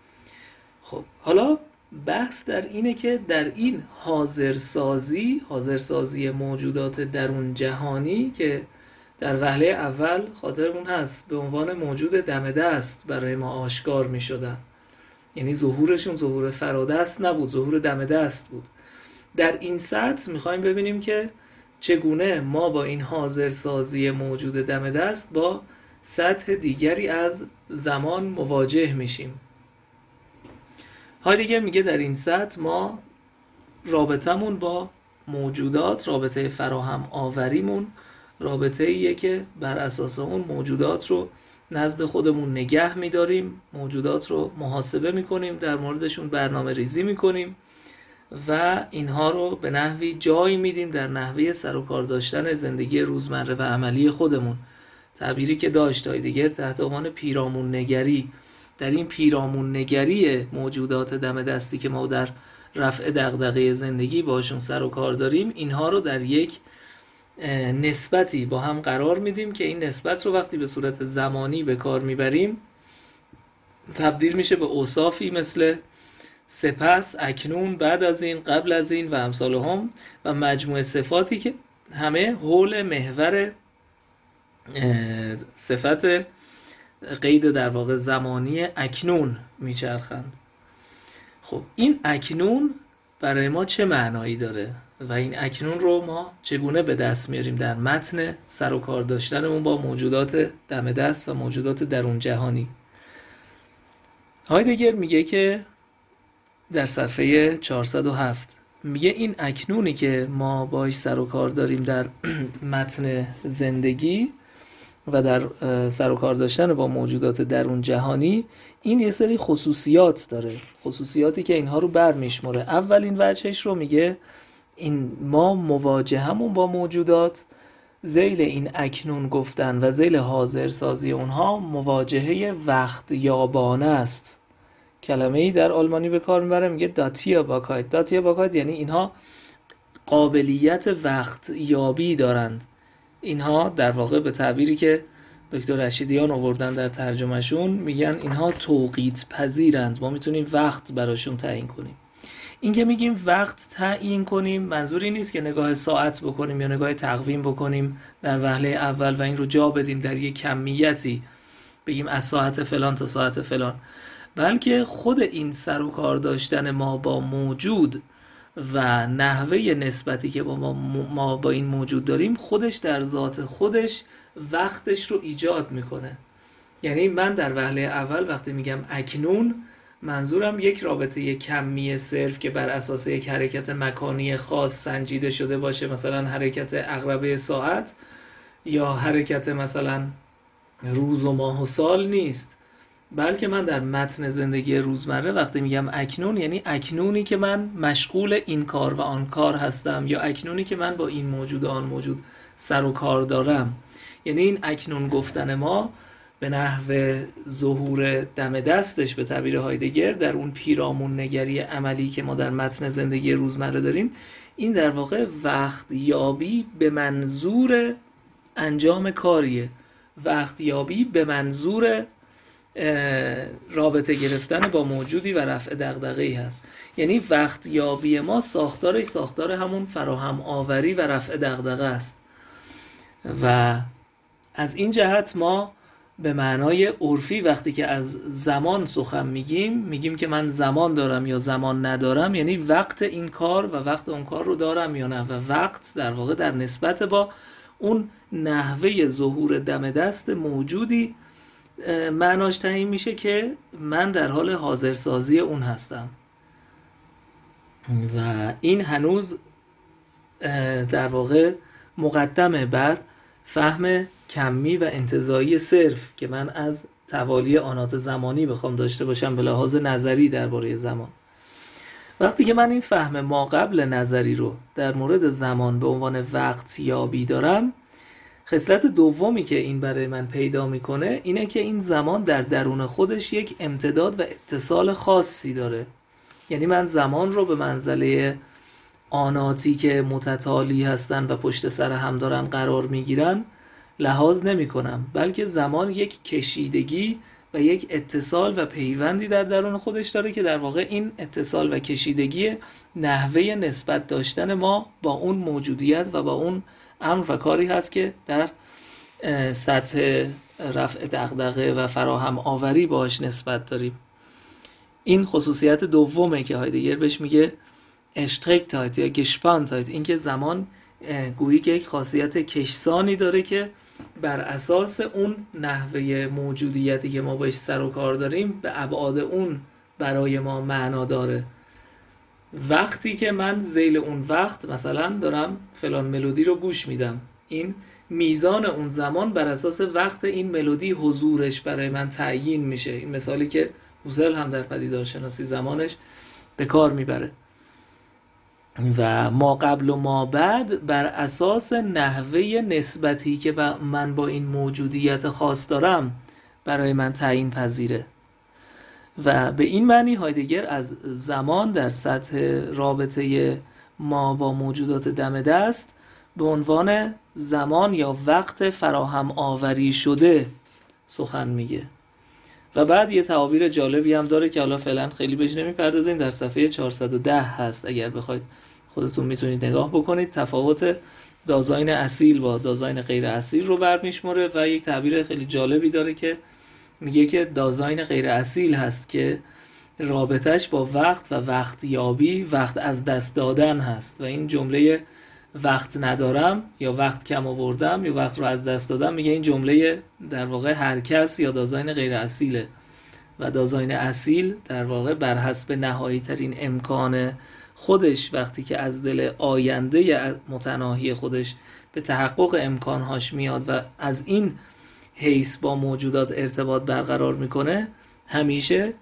خب حالا بحث در اینه که در این حاضرسازی موجودات درون جهانی که در وهله اول خاطرمون هست به عنوان موجود دم دست برای ما آشکار می شدن، یعنی ظهورشون ظهور فرادست نبود، ظهور دم دست بود. در این سطح میخوایم ببینیم که چگونه ما با این حاضرسازی موجود دم دست با سطح دیگری از زمان مواجه میشیم. هایدگر میگه در این سطح ما رابطمون با موجودات، رابطه فراهم آوریمون، رابطه ایه که بر اساس اون موجودات رو نزد خودمون نگه میداریم، موجودات رو محاسبه میکنیم، در موردشون برنامه ریزی میکنیم و اینها رو به نحوی جای میدیم در نحوه سر و کار داشتن زندگی روزمره و عملی خودمون. تعبیری که داشت هایدگر تحت عنوان پیرامون نگری، در این پیرامون نگری موجودات دم دستی که ما در رفع دغدغه زندگی باشون سر و کار داریم، اینها رو در یک نسبتی با هم قرار میدیم که این نسبت رو وقتی به صورت زمانی به کار میبریم تبدیل میشه به اوصافی مثل سپس، اکنون، بعد از این، قبل از این و امثال هم و مجموعه صفاتی که همه حول محور صفت قید در واقع زمانی اکنون میچرخند. خب این اکنون برای ما چه معنایی داره و این اکنون رو ما چگونه به دست میاریم در متن سر و کار داشتنمون با موجودات دم دست و موجودات درون جهانی؟ هایدگر میگه که در صفحه 407 میگه این اکنونی که ما باش سر و کار داریم در متن زندگی و در سر و کار داشتن با موجودات درون جهانی، این یه سری خصوصیات داره، خصوصیاتی که اینها رو برمیشمره. اولین وجهش رو میگه این ما مواجهمون با موجودات ذیل این اکنون گفتن و ذیل حاضر سازی اونها مواجهه وقت یابانه است. کلمه‌ای در آلمانی به کار میبره میگه داتیا باکایت. داتیا باکایت یعنی اینها قابلیت وقت یابی دارند. اینها در واقع به تعبیری که دکتر رشیدیان آوردن در ترجمهشون میگن اینها توقیت پذیرند، ما میتونیم وقت براشون تعیین کنیم. این که میگیم وقت تعیین کنیم منظوری نیست که نگاه ساعت بکنیم یا نگاه تقویم بکنیم در وهله اول و این رو جا بدیم در یک کمیتی بگیم از ساعت فلان تا ساعت فلان، بلکه خود این سر و کار داشتن ما با موجود و نحوه نسبتی که ما با این موجود داریم خودش در ذات خودش وقتش رو ایجاد میکنه. یعنی من در وهله اول وقتی میگم اکنون منظورم یک رابطه کمی صرف که بر اساس یک حرکت مکانی خاص سنجیده شده باشه، مثلا حرکت عقربه ساعت یا حرکت مثلا روز و ماه و سال نیست، بلکه من در متن زندگی روزمره وقتی میگم اکنون یعنی اکنونی که من مشغول این کار و آن کار هستم یا اکنونی که من با این موجود و آن موجود سر و کار دارم. یعنی این اکنون گفتن ما به نحو ظهور دم دستش به تعبیر هایدگر در اون پیرامون نگری عملی که ما در متن زندگی روزمره داریم، این در واقع وقت یابی به منظور انجام کاریه، وقت یابی به منظور رابطه گرفتن با موجودی و رفع دغدغه‌ای هست. یعنی وقت یابی ما ساختارش ساختار همون فراهم آوری و رفع دغدغه است و از این جهت ما به معنای عرفی وقتی که از زمان سخن میگیم که من زمان دارم یا زمان ندارم، یعنی وقت این کار و وقت اون کار رو دارم یا نه، و وقت در واقع در نسبت با اون نحوه ظهور دم دست موجودی معناش تعیین میشه که من در حال حاضرسازی اون هستم و این هنوز در واقع مقدمه بر فهم کمی و انتزاعی صرف که من از توالی آنات زمانی بخوام داشته باشم به لحاظ نظری درباره زمان. وقتی که من این فهم ما قبل نظری رو در مورد زمان به عنوان وقت یابی دارم، خصلت دومی که این برای من پیدا میکنه اینه که این زمان در درون خودش یک امتداد و اتصال خاصی داره. یعنی من زمان رو به منزله آناتی که متتالی هستن و پشت سر هم دارن قرار میگیرن لحاظ نمی کنم، بلکه زمان یک کشیدگی و یک اتصال و پیوندی در درون خودش داره که در واقع این اتصال و کشیدگی نحوه نسبت داشتن ما با اون موجودیت و با اون امر و کاری هست که در سطح رفع دغدغه و فراهم آوری باش نسبت داریم. این خصوصیت دومه که هایدگر بهش میگه اشترکتایت یا گشپانتایت، این که زمان گویی که یک خاصیت کشسانی داره که بر اساس اون نحوه موجودیتی که ما باش سر و کار داریم به ابعاد اون برای ما معنا داره. وقتی که من ذیل اون وقت مثلا دارم فلان ملودی رو گوش میدم، این میزان اون زمان بر اساس وقت این ملودی حضورش برای من تعیین میشه. این مثالی که هوسل هم در پدیدارشناسی زمانش به کار میبره. و ما قبل و ما بعد بر اساس نحوه نسبتی که من با این موجودیت خاص دارم برای من تعیین پذیره. و به این معنی هایدگر از زمان در سطح رابطه ما با موجودات دم دست به عنوان زمان یا وقت فراهم آوری شده سخن میگه. و بعد یه تعابیر جالبی هم داره که حالا فعلا خیلی بهش نمیپردازیم، در صفحه 410 هست، اگر بخواید خودتون میتونید نگاه بکنید. تفاوت دازاین اصیل با دازاین غیر اصیل رو برمیشمره و یک تعبیر خیلی جالبی داره که میگه که دازاین غیر اصیل هست که رابطش با وقت و وقت یابی وقت از دست دادن هست. و این جمله وقت ندارم یا وقت کم آوردم یا وقت رو از دست دادم، میگه این جمله در واقع هر کس یا دازاین غیر اصیله. و دازاین اصیل در واقع بر حسب نهایی ترین امکان خودش وقتی که از دل آینده متناهی خودش به تحقق امکانهاش میاد و از این حیث با موجودات ارتباط برقرار میکنه، همیشه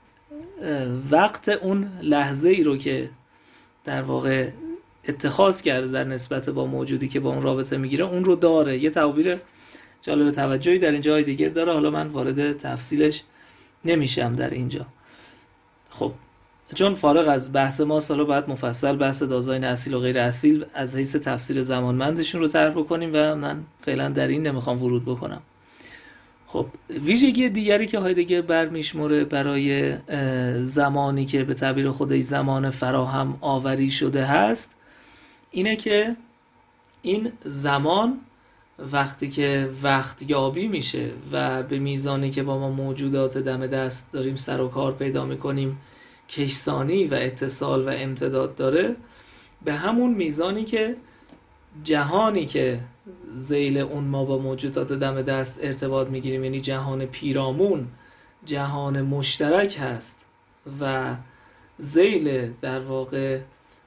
وقت اون لحظه ای رو که در واقع اتخاذ کرده در نسبت با موجودی که با اون رابطه میگیره اون رو داره. یه تعبیر جالب توجهی در اینجا دیگر داره، حالا من وارد تفصیلش نمیشم در اینجا. خب چون فارغ از بحث ما حالا باید مفصل بحث دازاین اصیل و غیر اصیل از حیث تفسیر زمانمندشون رو طرح بکنیم و من فعلا در این نمیخوام ورود بکنم. خب ویژگی دیگری که هایدگر برمیشمره برای زمانی که به تعبیر خودش زمان فراهم آوری شده هست اینه که این زمان وقتی که وقت یابی میشه و به میزانی که با ما موجودات دم دست داریم سر و کار پیدا میکنیم کشسانی و اتصال و امتداد داره، به همون میزانی که جهانی که ذیل اون ما با موجودات دم دست ارتباط میگیریم، یعنی جهان پیرامون، جهان مشترک هست و ذیل در واقع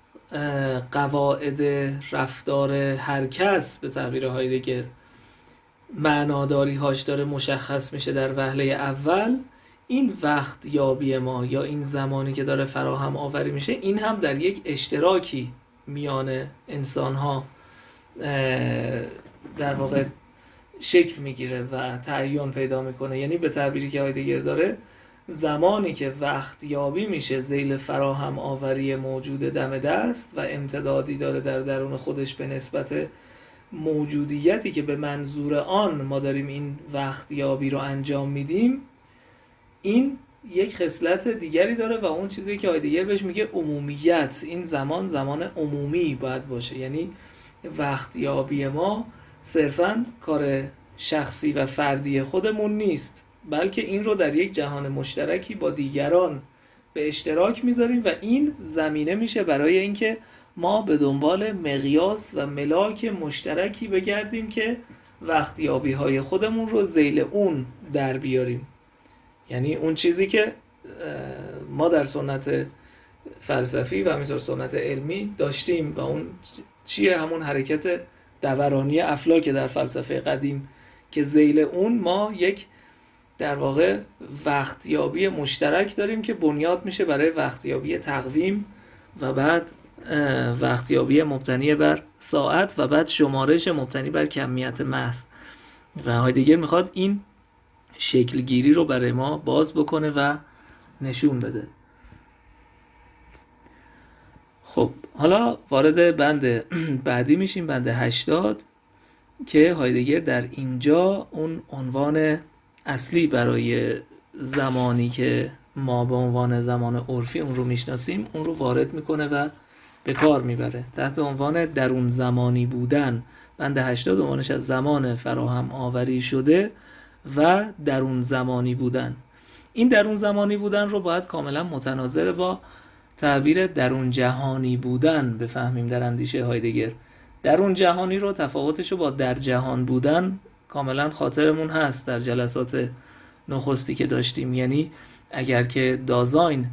قواعد رفتار هر کس به تعبیر هایدگر معناداری هاش داره مشخص میشه در وهله اول، این وقت یابی ما یا این زمانی که داره فراهم آوری میشه این هم در یک اشتراکی میان انسان ها در واقع شکل میگیره و تعیین پیدا میکنه. یعنی به تعبیری که هایدگر داره، زمانی که وقت یابی میشه ذیل فراهم آوری موجود دم دست و امتدادی داره در درون خودش به نسبت موجودیتی که به منظور آن ما داریم این وقت یابی رو انجام میدیم، این یک خصلت دیگری داره و اون چیزی که هایدگر بهش میگه عمومیت. این زمان عمومی باید باشه، یعنی وقت یابی ما صرفاً کار شخصی و فردی خودمون نیست، بلکه این رو در یک جهان مشترکی با دیگران به اشتراک میذاریم و این زمینه میشه برای اینکه ما به دنبال مقیاس و ملاک مشترکی بگردیم که وقت یابی های خودمون رو ذیل اون در بیاریم. یعنی اون چیزی که ما در سنت فلسفی و همینطور سنت علمی داشتیم و اون چیه؟ همون حرکت دورانی افلاک در فلسفه قدیم که ذیل اون ما یک در واقع وقتیابی مشترک داریم که بنیاد میشه برای وقتیابی تقویم و بعد وقتیابی مبتنی بر ساعت و بعد شمارش مبتنی بر کمیت محض. و هایدگر میخواد این شکلگیری رو برای ما باز بکنه و نشون بده. خب حالا وارد بند بعدی میشیم، بند 80، که هایدگر در اینجا اون عنوان اصلی برای زمانی که ما به عنوان زمان عرفی اون رو میشناسیم اون رو وارد میکنه و به کار میبره تحت عنوان درون زمانی بودن. بند 80 عنوانش از زمان فراهم آوری شده و درون زمانی بودن. این درون زمانی بودن رو باید کاملا متناظر با تعبیر درون جهانی بودن بفهمیم در اندیشه هایدگر. درون جهانی رو تفاوتش رو با در جهان بودن کاملا خاطرمون هست در جلسات نخستی که داشتیم. یعنی اگر که دازاین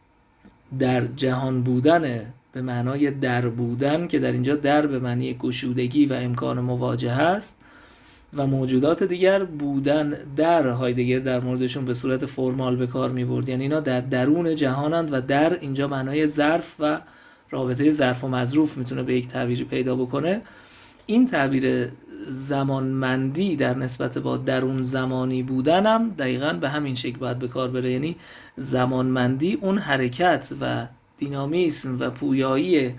در جهان بودنه به معنای در بودن، که در اینجا در به معنی گشودگی و امکان مواجهه است، و موجودات دیگر بودن در، هایدگر در موردشون به صورت فرمال به کار می برد، یعنی اینا در درون جهانند و در اینجا معنای ظرف و رابطه ظرف و مظروف میتونه به یک تعبیری پیدا بکنه. این تعبیر زمانمندی در نسبت با درون زمانی بودنم دقیقاً به همین شکل باید به کار بره. یعنی زمانمندی اون حرکت و دینامیسم و پویایی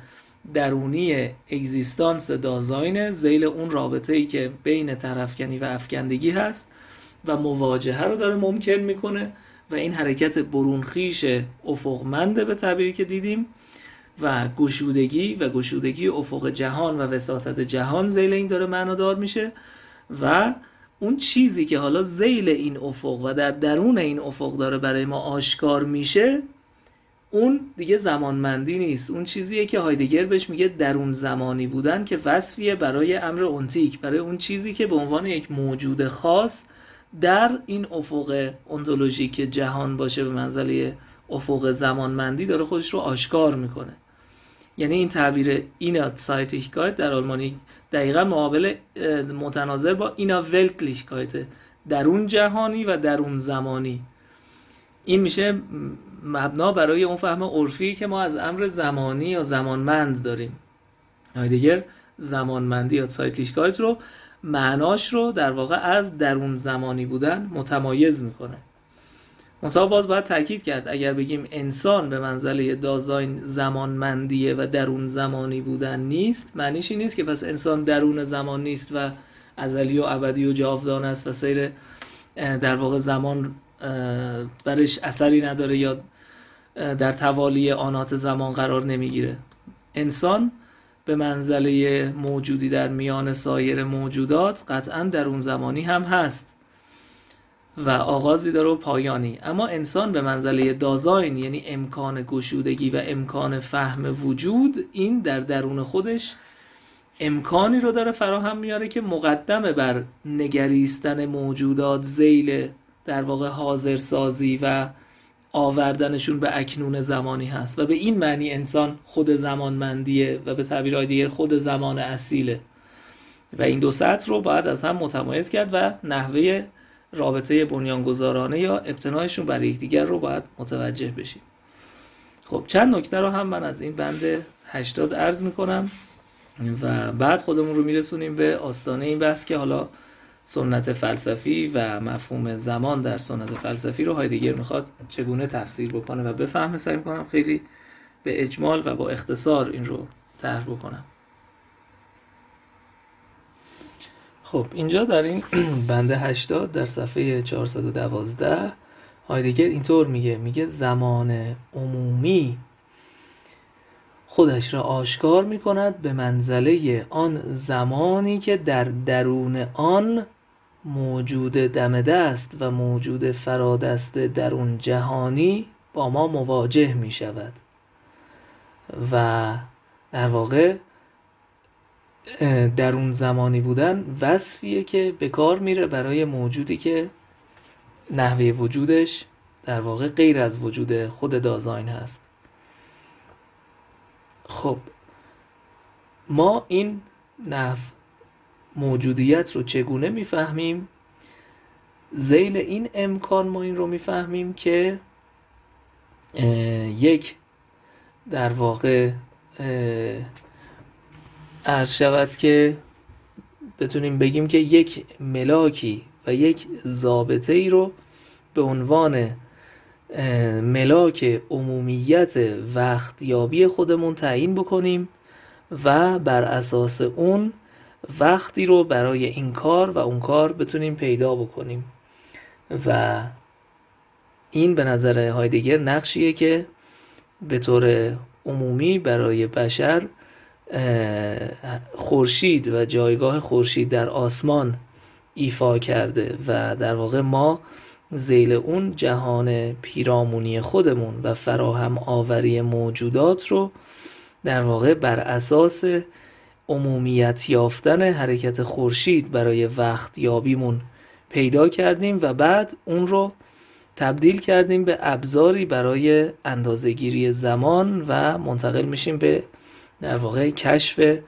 درونی اگزیستانس دازاین، ذیل اون رابطه‌ای که بین طرفکنی و افکندگی هست و مواجهه رو داره ممکن میکنه، و این حرکت برونخیش افقمنده به تعبیری که دیدیم، و گشودگی افق جهان و وساطت جهان ذیل این داره معنادار میشه. و اون چیزی که حالا ذیل این افق و در درون این افق داره برای ما آشکار میشه، اون دیگه زمانمندی نیست. اون چیزیه که هایدگر بهش میگه درون زمانی بودن، که وصفیه برای امر اونتیک، برای اون چیزی که به عنوان یک موجود خاص در این افق اونتولوژیک جهان باشه به منزله افق زمانمندی داره خودش رو آشکار میکنه. یعنی این تعبیر اینا سایتیکایت در آلمانی دقیقا مقابل متناظر با اینا ولتلیشکایت، درون جهانی و درون زمانی. این میشه مبنا برای اون فهم عرفی که ما از امر زمانی یا زمانمند داریم. هایدگر زمانمندی یا سایتلیشکایت رو معناش رو در واقع از درون زمانی بودن متمایز میکنه. منتها باید تاکید کرد اگر بگیم انسان به منزله دازاین زمانمندیه و درون زمانی بودن نیست، معنیش این نیست که پس انسان درون زمان نیست و ازلی و ابدی و جاودان است و سیر در واقع زمان برش اثری نداره یا در توالی آنات زمان قرار نمیگیره. انسان به منزله موجودی در میان سایر موجودات قطعا درون زمانی هم هست و آغازی داره و پایانی، اما انسان به منزله دازاین یعنی امکان گشودگی و امکان فهم وجود، این در درون خودش امکانی رو داره فراهم میاره که مقدمه بر نگریستن موجودات ذیل در واقع حاضرسازی و آوردنشون به اکنون زمانی هست، و به این معنی انسان خود زمانمندیه و به تعبیر دیگر خود زمان اصیله. و این دو سطح رو باید از هم متمایز کرد و نحوه رابطه بنیانگذارانه یا ابتنایشون بر یکدیگر رو باید متوجه بشیم. خب چند نکته رو هم من از این بند 80 عرض میکنم و بعد خودمون رو میرسونیم به آستانه این بحث که حالا سنت فلسفی و مفهوم زمان در سنت فلسفی رو هایدگر میخواد چگونه تفسیر بکنه و بفهمه. سعی میکنم خیلی به اجمال و با اختصار این رو طرح بکنم. خب اینجا در این بند 80 در صفحه 412 هایدگر اینطور میگه زمان عمومی خودش را آشکار میکند به منزله آن زمانی که در درون آن موجود دم دست و موجود فرادست درون جهانی با ما مواجه میشود. و در واقع درون زمانی بودن وصفیه که به کار میره برای موجودی که نحوه وجودش در واقع غیر از وجود خود دازاین هست. خب ما این نحو موجودیت رو چگونه میفهمیم؟ ذیل این امکان ما این رو میفهمیم که یک در واقع عرض شود که بتونیم بگیم که یک ملاکی و یک ضابطه ای رو به عنوان ملاک عمومیت وقتیابی خودمون تعیین بکنیم و بر اساس اون وقتی رو برای این کار و اون کار بتونیم پیدا بکنیم. و این به نظر هایدگر نقشیه که به طور عمومی برای بشر خورشید و جایگاه خورشید در آسمان ایفا کرده و در واقع ما ذیل اون جهان پیرامونی خودمون و فراهم آوری موجودات رو در واقع بر اساس عمومیت یافتن حرکت خورشید برای وقت یابیمون پیدا کردیم و بعد اون رو تبدیل کردیم به ابزاری برای اندازه‌گیری زمان و منتقل میشیم به در واقع کشف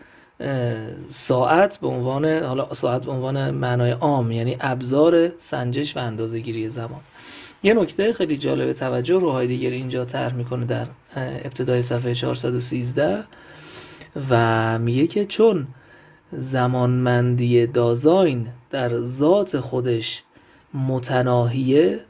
ساعت به عنوان، حالا ساعت به عنوان معنای عام، یعنی ابزار سنجش و اندازه‌گیری زمان. یه نکته خیلی جالب توجه رو هایدگر اینجا طرح میکنه در ابتدای صفحه 413 و میگه که چون زمانمندی دازاین در ذات خودش متناهیه،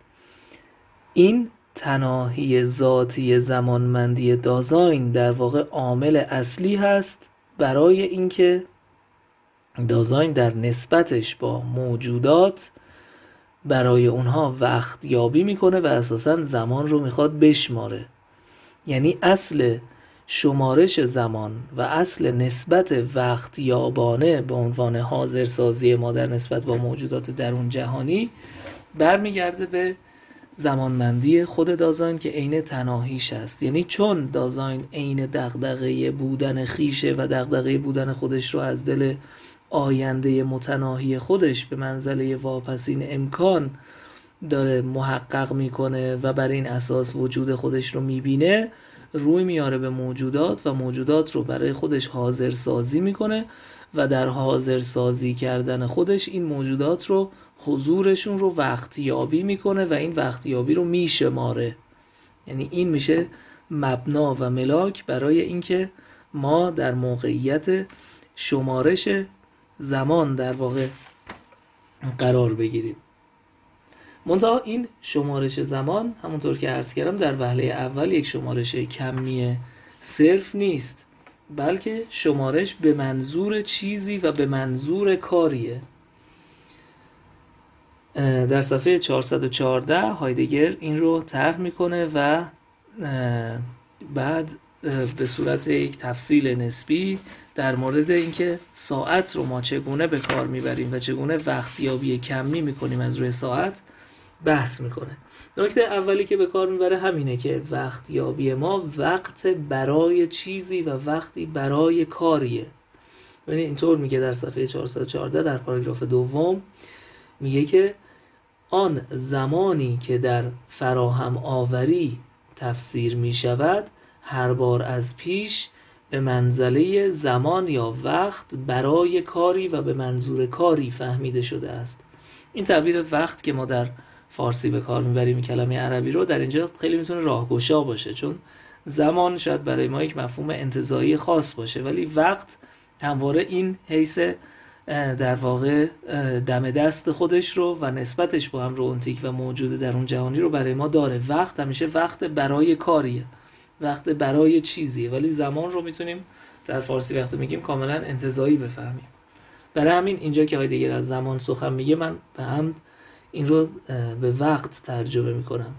این تناهی ذاتی زمانمندی دازاین در واقع عامل اصلی هست برای اینکه دازاین در نسبتش با موجودات برای اونها وقت یابی میکنه و اساساً زمان رو میخواد بشماره. یعنی اصل شمارش زمان و اصل نسبت وقت یابانه به عنوان حاضرسازی ما در نسبت با موجودات درون جهانی برمیگرده به زمانمندی خود دازاین که عین تناهیش است. یعنی چون دازاین عین دغدغه بودن خیشه و دغدغه بودن خودش رو از دل آینده متناهی خودش به منزله واپسین امکان داره محقق میکنه و بر این اساس وجود خودش رو میبینه، روی میاره به موجودات و موجودات رو برای خودش حاضر سازی میکنه و در حاضر سازی کردن خودش این موجودات رو، حضورشون رو وقتیابی میکنه و این وقتیابی رو میشماره. یعنی این میشه مبنا و ملاک برای اینکه ما در موقعیت شمارش زمان در واقع قرار بگیریم. منتها این شمارش زمان همونطور که عرض کردم در وهله اول یک شمارش کمی صرف نیست، بلکه شمارش به منظور چیزی و به منظور کاریه. در صفحه 414 هایدگر این رو طرح میکنه و بعد به صورت یک تفصیل نسبی در مورد اینکه ساعت رو ما چگونه به کار میبریم و چگونه وقتیابی کمی میکنیم از روی ساعت بحث میکنه. نکته اولی که به کار میبره همینه که وقتیابی ما وقت برای چیزی و وقتی برای کاریه. یعنی اینطور میگه در صفحه 414 در پاراگراف دوم، میگه که آن زمانی که در فراهم آوری تفسیر می شود هر بار از پیش به منزله زمان یا وقت برای کاری و به منظور کاری فهمیده شده است. این تعبیر وقت که ما در فارسی به کار میبریم کلمه عربی رو در اینجا خیلی میتونه راهگشا باشه، چون زمان شاید برای ما یک مفهوم انتزاعی خاص باشه، ولی وقت همواره این حیث در واقع دم دست خودش رو و نسبتش با هم رونتیک و موجود در اون جهانی رو برای ما داره. وقت همیشه وقت برای کاریه، وقت برای چیزیه، ولی زمان رو میتونیم در فارسی وقتی میگیم کاملا انتزاعی بفهمیم. برای همین اینجا که هایدگر از زمان سخن میگه من به عمد این رو به وقت ترجمه میکنم.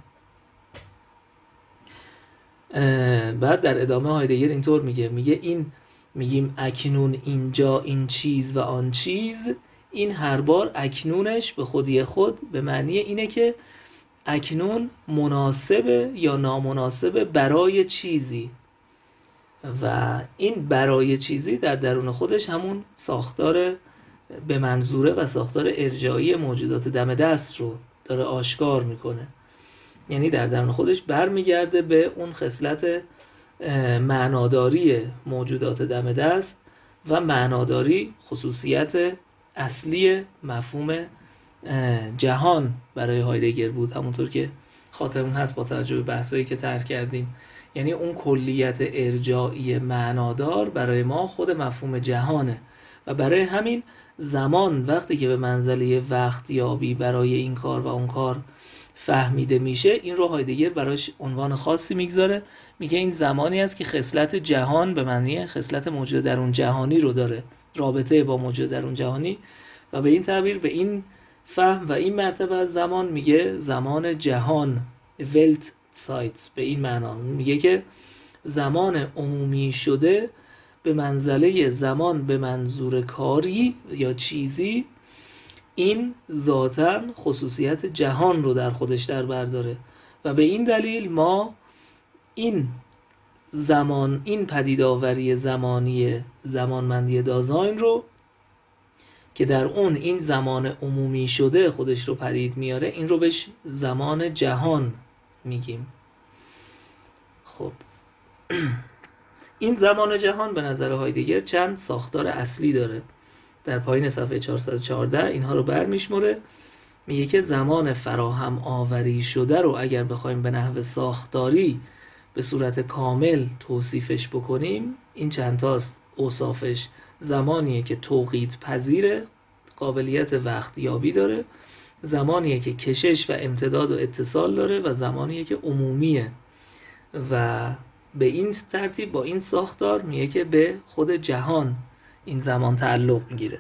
بعد در ادامه هایدگر اینطور میگه این میگیم اکنون اینجا این چیز و آن چیز، این هر بار اکنونش به خودی خود به معنی اینه که اکنون مناسبه یا نامناسبه برای چیزی و این برای چیزی در درون خودش همون ساختار به منظوره و ساختار ارجاعی موجودات دم دست رو داره آشکار میکنه. یعنی در درون خودش برمیگرده به اون خصلت معناداری موجودات دم دست و معناداری خصوصیت اصلی مفهوم جهان برای هایدگر بود، همونطور که خاطرمون هست با توجه به بحثایی که طرح کردیم. یعنی اون کلیت ارجاعی معنادار برای ما خود مفهوم جهانه و برای همین زمان وقتی که به منزله وقت یابی برای این کار و اون کار فهمیده میشه، این رو هایدگر براش عنوان خاصی میگذاره، میگه این زمانی است که خصلت جهان به معنی خصلت موجود درون جهانی رو داره، رابطه با موجود درون جهانی، و به این تعبیر به این فهم و این مرتبه از زمان میگه زمان جهان، ولت سایت. به این معنا میگه که زمان عمومی شده به منزله زمان به منظور کاری یا چیزی، این ذاتاً خصوصیت جهان رو در خودش در بر داره و به این دلیل ما این زمان، این پدیدآوری زمانی زمانمندی دازاین رو که در اون این زمان عمومی شده خودش رو پدید میاره، این رو بهش زمان جهان میگیم. خب این زمان جهان به نظر هایدگر چند ساختار اصلی داره. در پایین صفحه 414 اینها رو برمیشمره، میگه که زمان فراهم آوری شده رو اگر بخوایم به نحو ساختاری به صورت کامل توصیفش بکنیم، این چند تاست اوصافش. زمانیه که توقیت پذیره، قابلیت وقت یابی داره، زمانیه که کشش و امتداد و اتصال داره، و زمانیه که عمومیه. و به این ترتیب با این ساختار میگه که به خود جهان این زمان تعلق میگیره.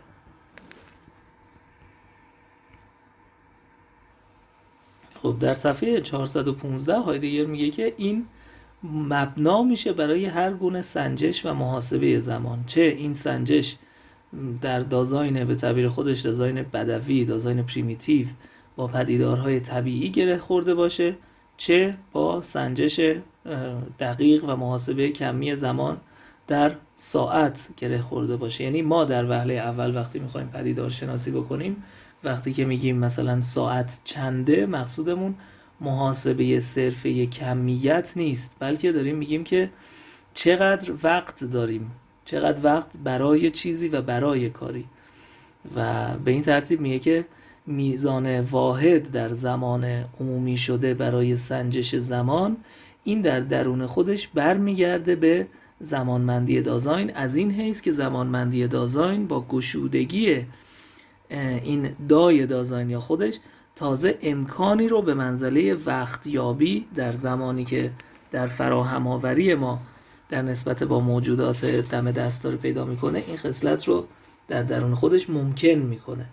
خب در صفحه 415 هایدگر میگه که این مبنا میشه برای هر گونه سنجش و محاسبه زمان، چه این سنجش در دازاین به تعبیر خودش دازاین بدوی، دازاین پریمیتیو با پدیدارهای طبیعی گره خورده باشه، چه با سنجش دقیق و محاسبه کمی زمان در ساعت گره خورده باشه. یعنی ما در وهله اول وقتی میخوایم پدیدار شناسی بکنیم، وقتی که میگیم مثلا ساعت چنده، مقصودمون محاسبه صرفه کمیت نیست، بلکه داریم میگیم که چقدر وقت داریم، چقدر وقت برای چیزی و برای کاری. و به این ترتیب میگه که میزان واحد در زمان عمومی شده برای سنجش زمان، این در درون خودش برمیگرده به زمانمندی دازاین، از این حیث که زمانمندی دازاین با گشودگی این دای دازاین یا خودش تازه امکانی رو به منزله وقتیابی در زمانی که در فراهم آوری ما در نسبت با موجودات دم دست داره پیدا میکنه، این خصلت رو در درون خودش ممکن میکنه.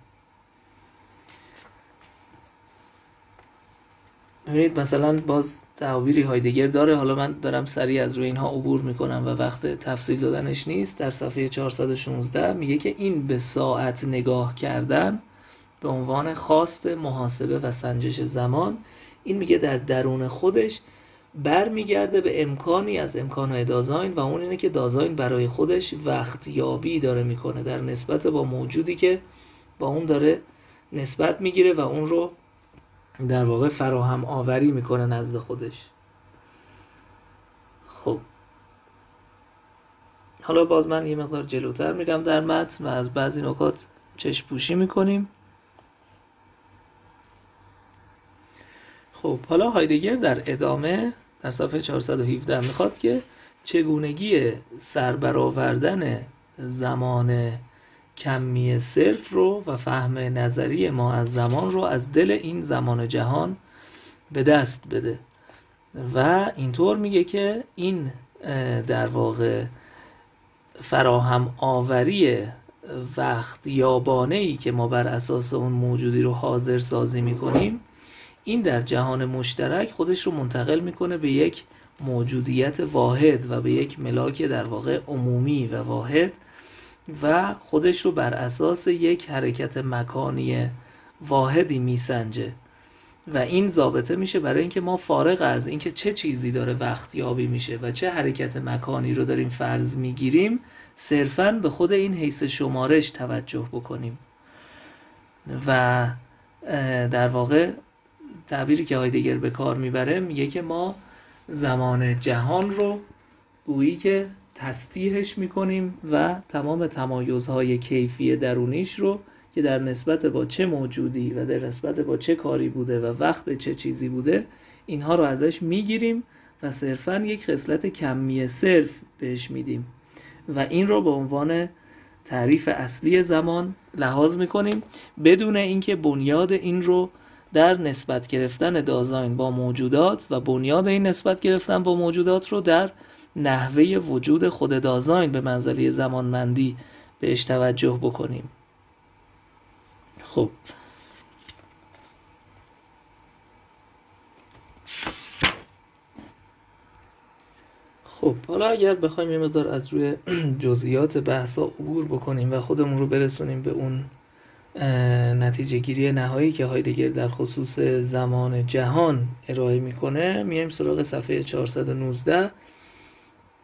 ببینید مثلا باز تعبیری هایدگر داره، حالا من دارم سریع از روی اینها عبور میکنم و وقت تفصیل دادنش نیست. در صفحه 416 میگه که این به ساعت نگاه کردن به عنوان خواست محاسبه و سنجش زمان، این میگه در درون خودش برمیگرده به امکانی از امکانهای دازاین، و اون اینه که دازاین برای خودش وقت یابی داره میکنه در نسبت با موجودی که با اون داره نسبت میگیره و اون رو در واقع فراهم آوری میکنه نزد خودش. خب حالا باز من یه مقدار جلوتر میرم در متن و از بعضی نکات چشم پوشی میکنیم. خب حالا هایدگر در ادامه در صفحه 417 میخواد که چگونگی سربرآوردن زمان کمی صرف رو و فهم نظری ما از زمان رو از دل این زمان جهان به دست بده. و اینطور میگه که این در واقع فراهم آوری وقت یابانه‌ای که ما بر اساس اون موجودی رو حاضر سازی میکنیم، این در جهان مشترک خودش رو منتقل میکنه به یک موجودیت واحد و به یک ملاک در واقع عمومی و واحد، و خودش رو بر اساس یک حرکت مکانی واحدی میسنجه. و این ضابطه میشه برای اینکه ما فارغ از اینکه چه چیزی داره وقت یابی میشه و چه حرکت مکانی رو داریم فرض میگیریم، صرفاً به خود این حیث شمارش توجه بکنیم. و در واقع تعبیری که هایدگر به کار میبره میگه که ما زمان جهان رو گویی که تسطیحش میکنیم و تمام تمایزهای کیفی درونیش رو که در نسبت با چه موجودی و در نسبت با چه کاری بوده و وقت چه چیزی بوده، اینها رو ازش میگیریم و صرفاً یک خصلت کمی صرف بهش میدیم و این رو به عنوان تعریف اصلی زمان لحاظ میکنیم، بدون اینکه بنیاد این رو در نسبت گرفتن دازاین با موجودات و بنیاد این نسبت گرفتن با موجودات رو در نحوه وجود خود دازاین به منزله زمانمندی بهش توجه بکنیم. خب حالا اگر بخوایم یه مقدار از روی جزئیات بحثا عبور بکنیم و خودمون رو برسونیم به اون نتیجه گیری نهایی که هایدگر در خصوص زمان جهان ارائه میکنه، میایم سراغ صفحه 419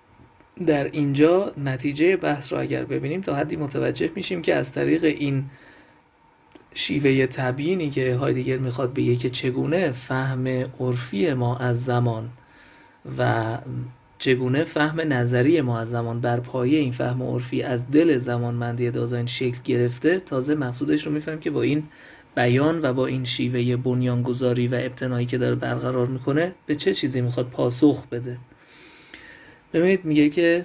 در اینجا نتیجه بحث رو اگر ببینیم تا حدی متوجه میشیم که از طریق این شیوه تبیینی که هایدگر میخواد بگه که چگونه فهم عرفی ما از زمان و چگونه فهم نظری ما از زمان بر پایه این فهم عرفی از دل زمانمندی دازاین شکل گرفته، تازه مقصودش رو میفهمیم که با این بیان و با این شیوه بنیانگذاری و ابتنایی که داره برقرار میکنه به چه چیزی میخواد پاسخ بده. ببینید میگه که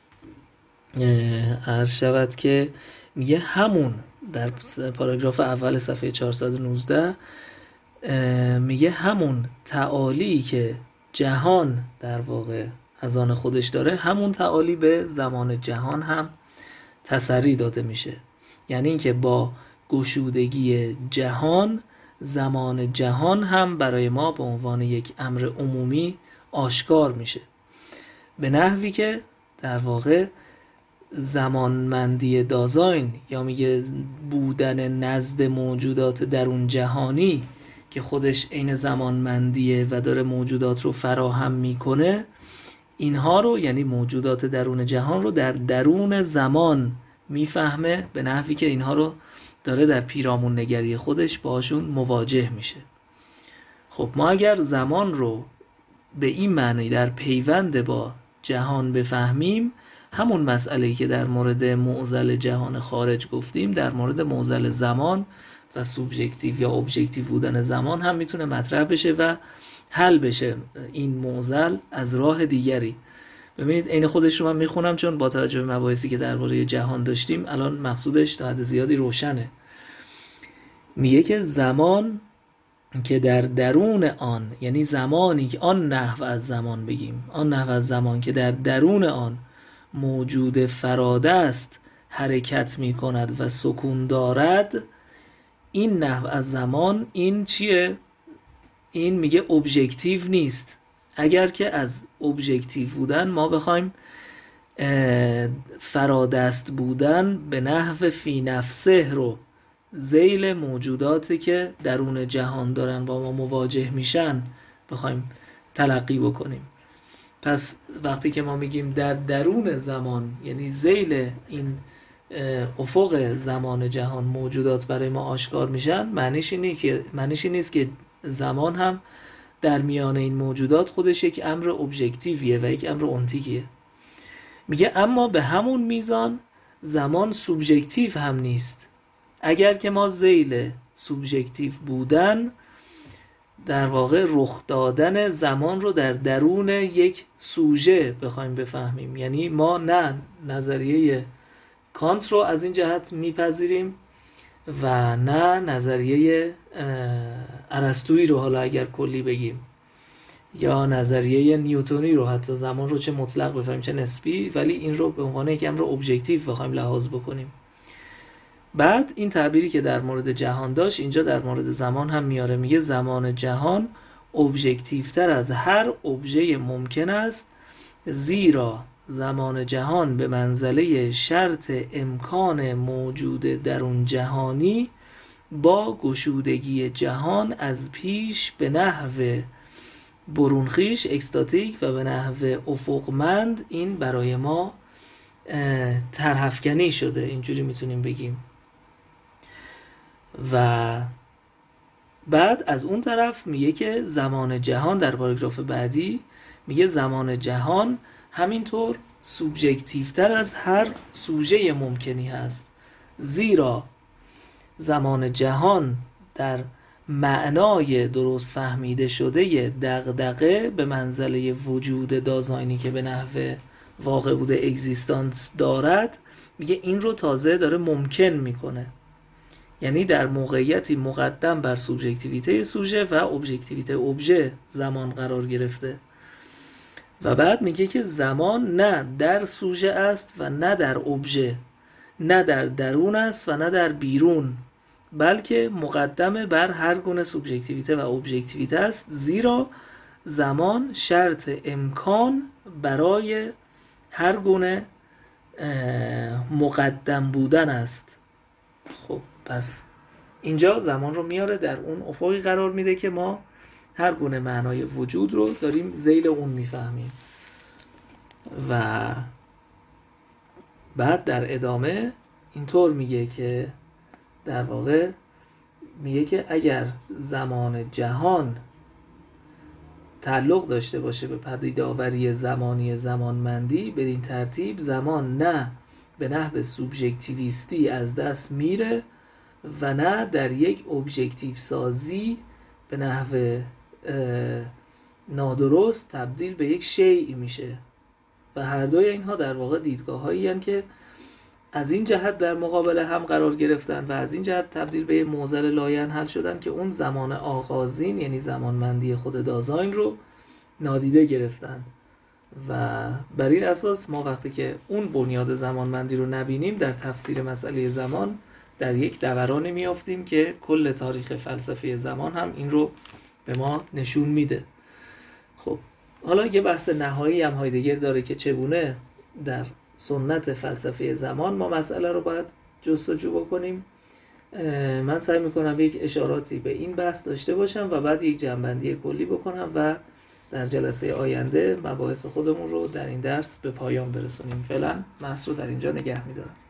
عرض شود که میگه همون در پاراگراف اول صفحه 419 میگه همون تعالی که جهان در واقع از آن خودش داره، همون تعالی به زمان جهان هم تسری داده میشه. یعنی اینکه با گشودگی جهان، زمان جهان هم برای ما به عنوان یک امر عمومی آشکار میشه، به نحوی که در واقع زمانمندی دازاین یا میگه بودن نزد موجودات درون جهانی که خودش عین زمانمندیه و داره موجودات رو فراهم میکنه، اینها رو یعنی موجودات درون جهان رو در درون زمان میفهمه، به نحوی که اینها رو داره در پیرامون نگری خودش باشون مواجه میشه. خب ما اگر زمان رو به این معنی در پیوند با جهان بفهمیم، همون مسئله‌ای که در مورد معضل جهان خارج گفتیم در مورد معضل زمان و سوبژکتیو یا ابژکتیو بودن زمان هم میتونه مطرح بشه و حل بشه این معضل از راه دیگری. ببینید عین خودش رو من میخونم چون با توجه به مباحثی که درباره جهان داشتیم الان مقصودش تا حد زیادی روشنه. میگه که زمان که در درون آن، یعنی زمانی که آن نحو از زمان بگیم، آن نحو از زمان که در درون آن موجود فراده است حرکت می کند و سکون دارد، این نحو از زمان این چیه؟ این میگه ابژکتیو نیست. اگر که از ابژکتیو بودن ما بخوایم فرادست بودن به نحو فی نفسه رو ذیل موجوداتی که درون جهان دارن با ما مواجه میشن بخوایم تلقی بکنیم، پس وقتی که ما میگیم در درون زمان یعنی ذیل این افق زمان جهان موجودات برای ما آشکار میشن، معنیش نیست که زمان هم در میان این موجودات خودش یک امر ابژکتیویه و یک امر اونتیکیه. میگه اما به همون میزان زمان سوبژکتیو هم نیست. اگر که ما ذیل سوبژکتیو بودن در واقع رخ دادن زمان رو در درون یک سوژه بخوایم بفهمیم، یعنی ما نه نظریه کانت رو از این جهت میپذیریم و نه نظریه ارسطویی رو، حالا اگر کلی بگیم، یا نظریه نیوتونی رو، حتی زمان رو چه مطلق بفهمیم چه نسبی، ولی این رو به عنوان یک امر ابژکتیو بخوایم لحاظ بکنیم. بعد این تعبیری که در مورد جهان داشت اینجا در مورد زمان هم میاره، میگه زمان جهان ابژکتیوتر از هر ابژه ممکن است، زیرا زمان جهان به منزله شرط امکان موجود درون جهانی با گشودگی جهان از پیش به نحو برونخیش اکستاتیک و به نحو افقمند این برای ما طرح‌افکنی شده، اینجوری میتونیم بگیم. و بعد از اون طرف میگه که زمان جهان در پاراگراف بعدی میگه زمان جهان همینطور سوبژکتیوتر از هر سوژه ممکنی هست، زیرا زمان جهان در معنای درست فهمیده شده دغدغه به منزله وجود دازاینی که به نحو واقع بوده اگزیستانس دارد، میگه این رو تازه داره ممکن میکنه، یعنی در موقعیتی مقدم بر سوبژکتیویته سوژه و ابژکتیویته ابژه زمان قرار گرفته. و بعد میگه که زمان نه در سوژه است و نه در ابژه، نه در درون است و نه در بیرون، بلکه مقدم بر هر گونه سوبژکتیویته و ابژکتیویته است، زیرا زمان شرط امکان برای هر گونه مقدم بودن است. خب پس اینجا زمان رو میاره در اون افقی قرار میده که ما هر گونه معنای وجود رو داریم ذیل اون میفهمیم. و بعد در ادامه اینطور میگه که در واقع میگه که اگر زمان جهان تعلق داشته باشه به پدیدآوری زمانی زمانمندی، بدین ترتیب زمان نه به نحو سوبژکتیویستی از دست میره و نه در یک ابژکتیو سازی به نحو نادرست تبدیل به یک شیء میشه. و هر دوی اینها در واقع دیدگاه‌هایی هستند که از این جهت در مقابل هم قرار گرفتن و از این جهت تبدیل به معضل لاینحل شدن که اون زمان آغازین یعنی زمانمندی خود دازاین رو نادیده گرفتن و بر این اساس ما وقتی که اون بنیاد زمانمندی رو نبینیم در تفسیر مسئله زمان در یک دورانی میافتیم که کل تاریخ فلسفه زمان هم این رو به ما نشون میده. خب حالا یه بحث نهایی هم هایدگر داره که چگونه در سنت فلسفه زمان ما مسئله رو باید جستجو بکنیم. من سعی میکنم یک اشاراتی به این بحث داشته باشم و بعد یک جنبندی کلی بکنم و در جلسه آینده مباحث خودمون رو در این درس به پایان برسونیم. فعلا بحث رو در اینجا نگه میدارم.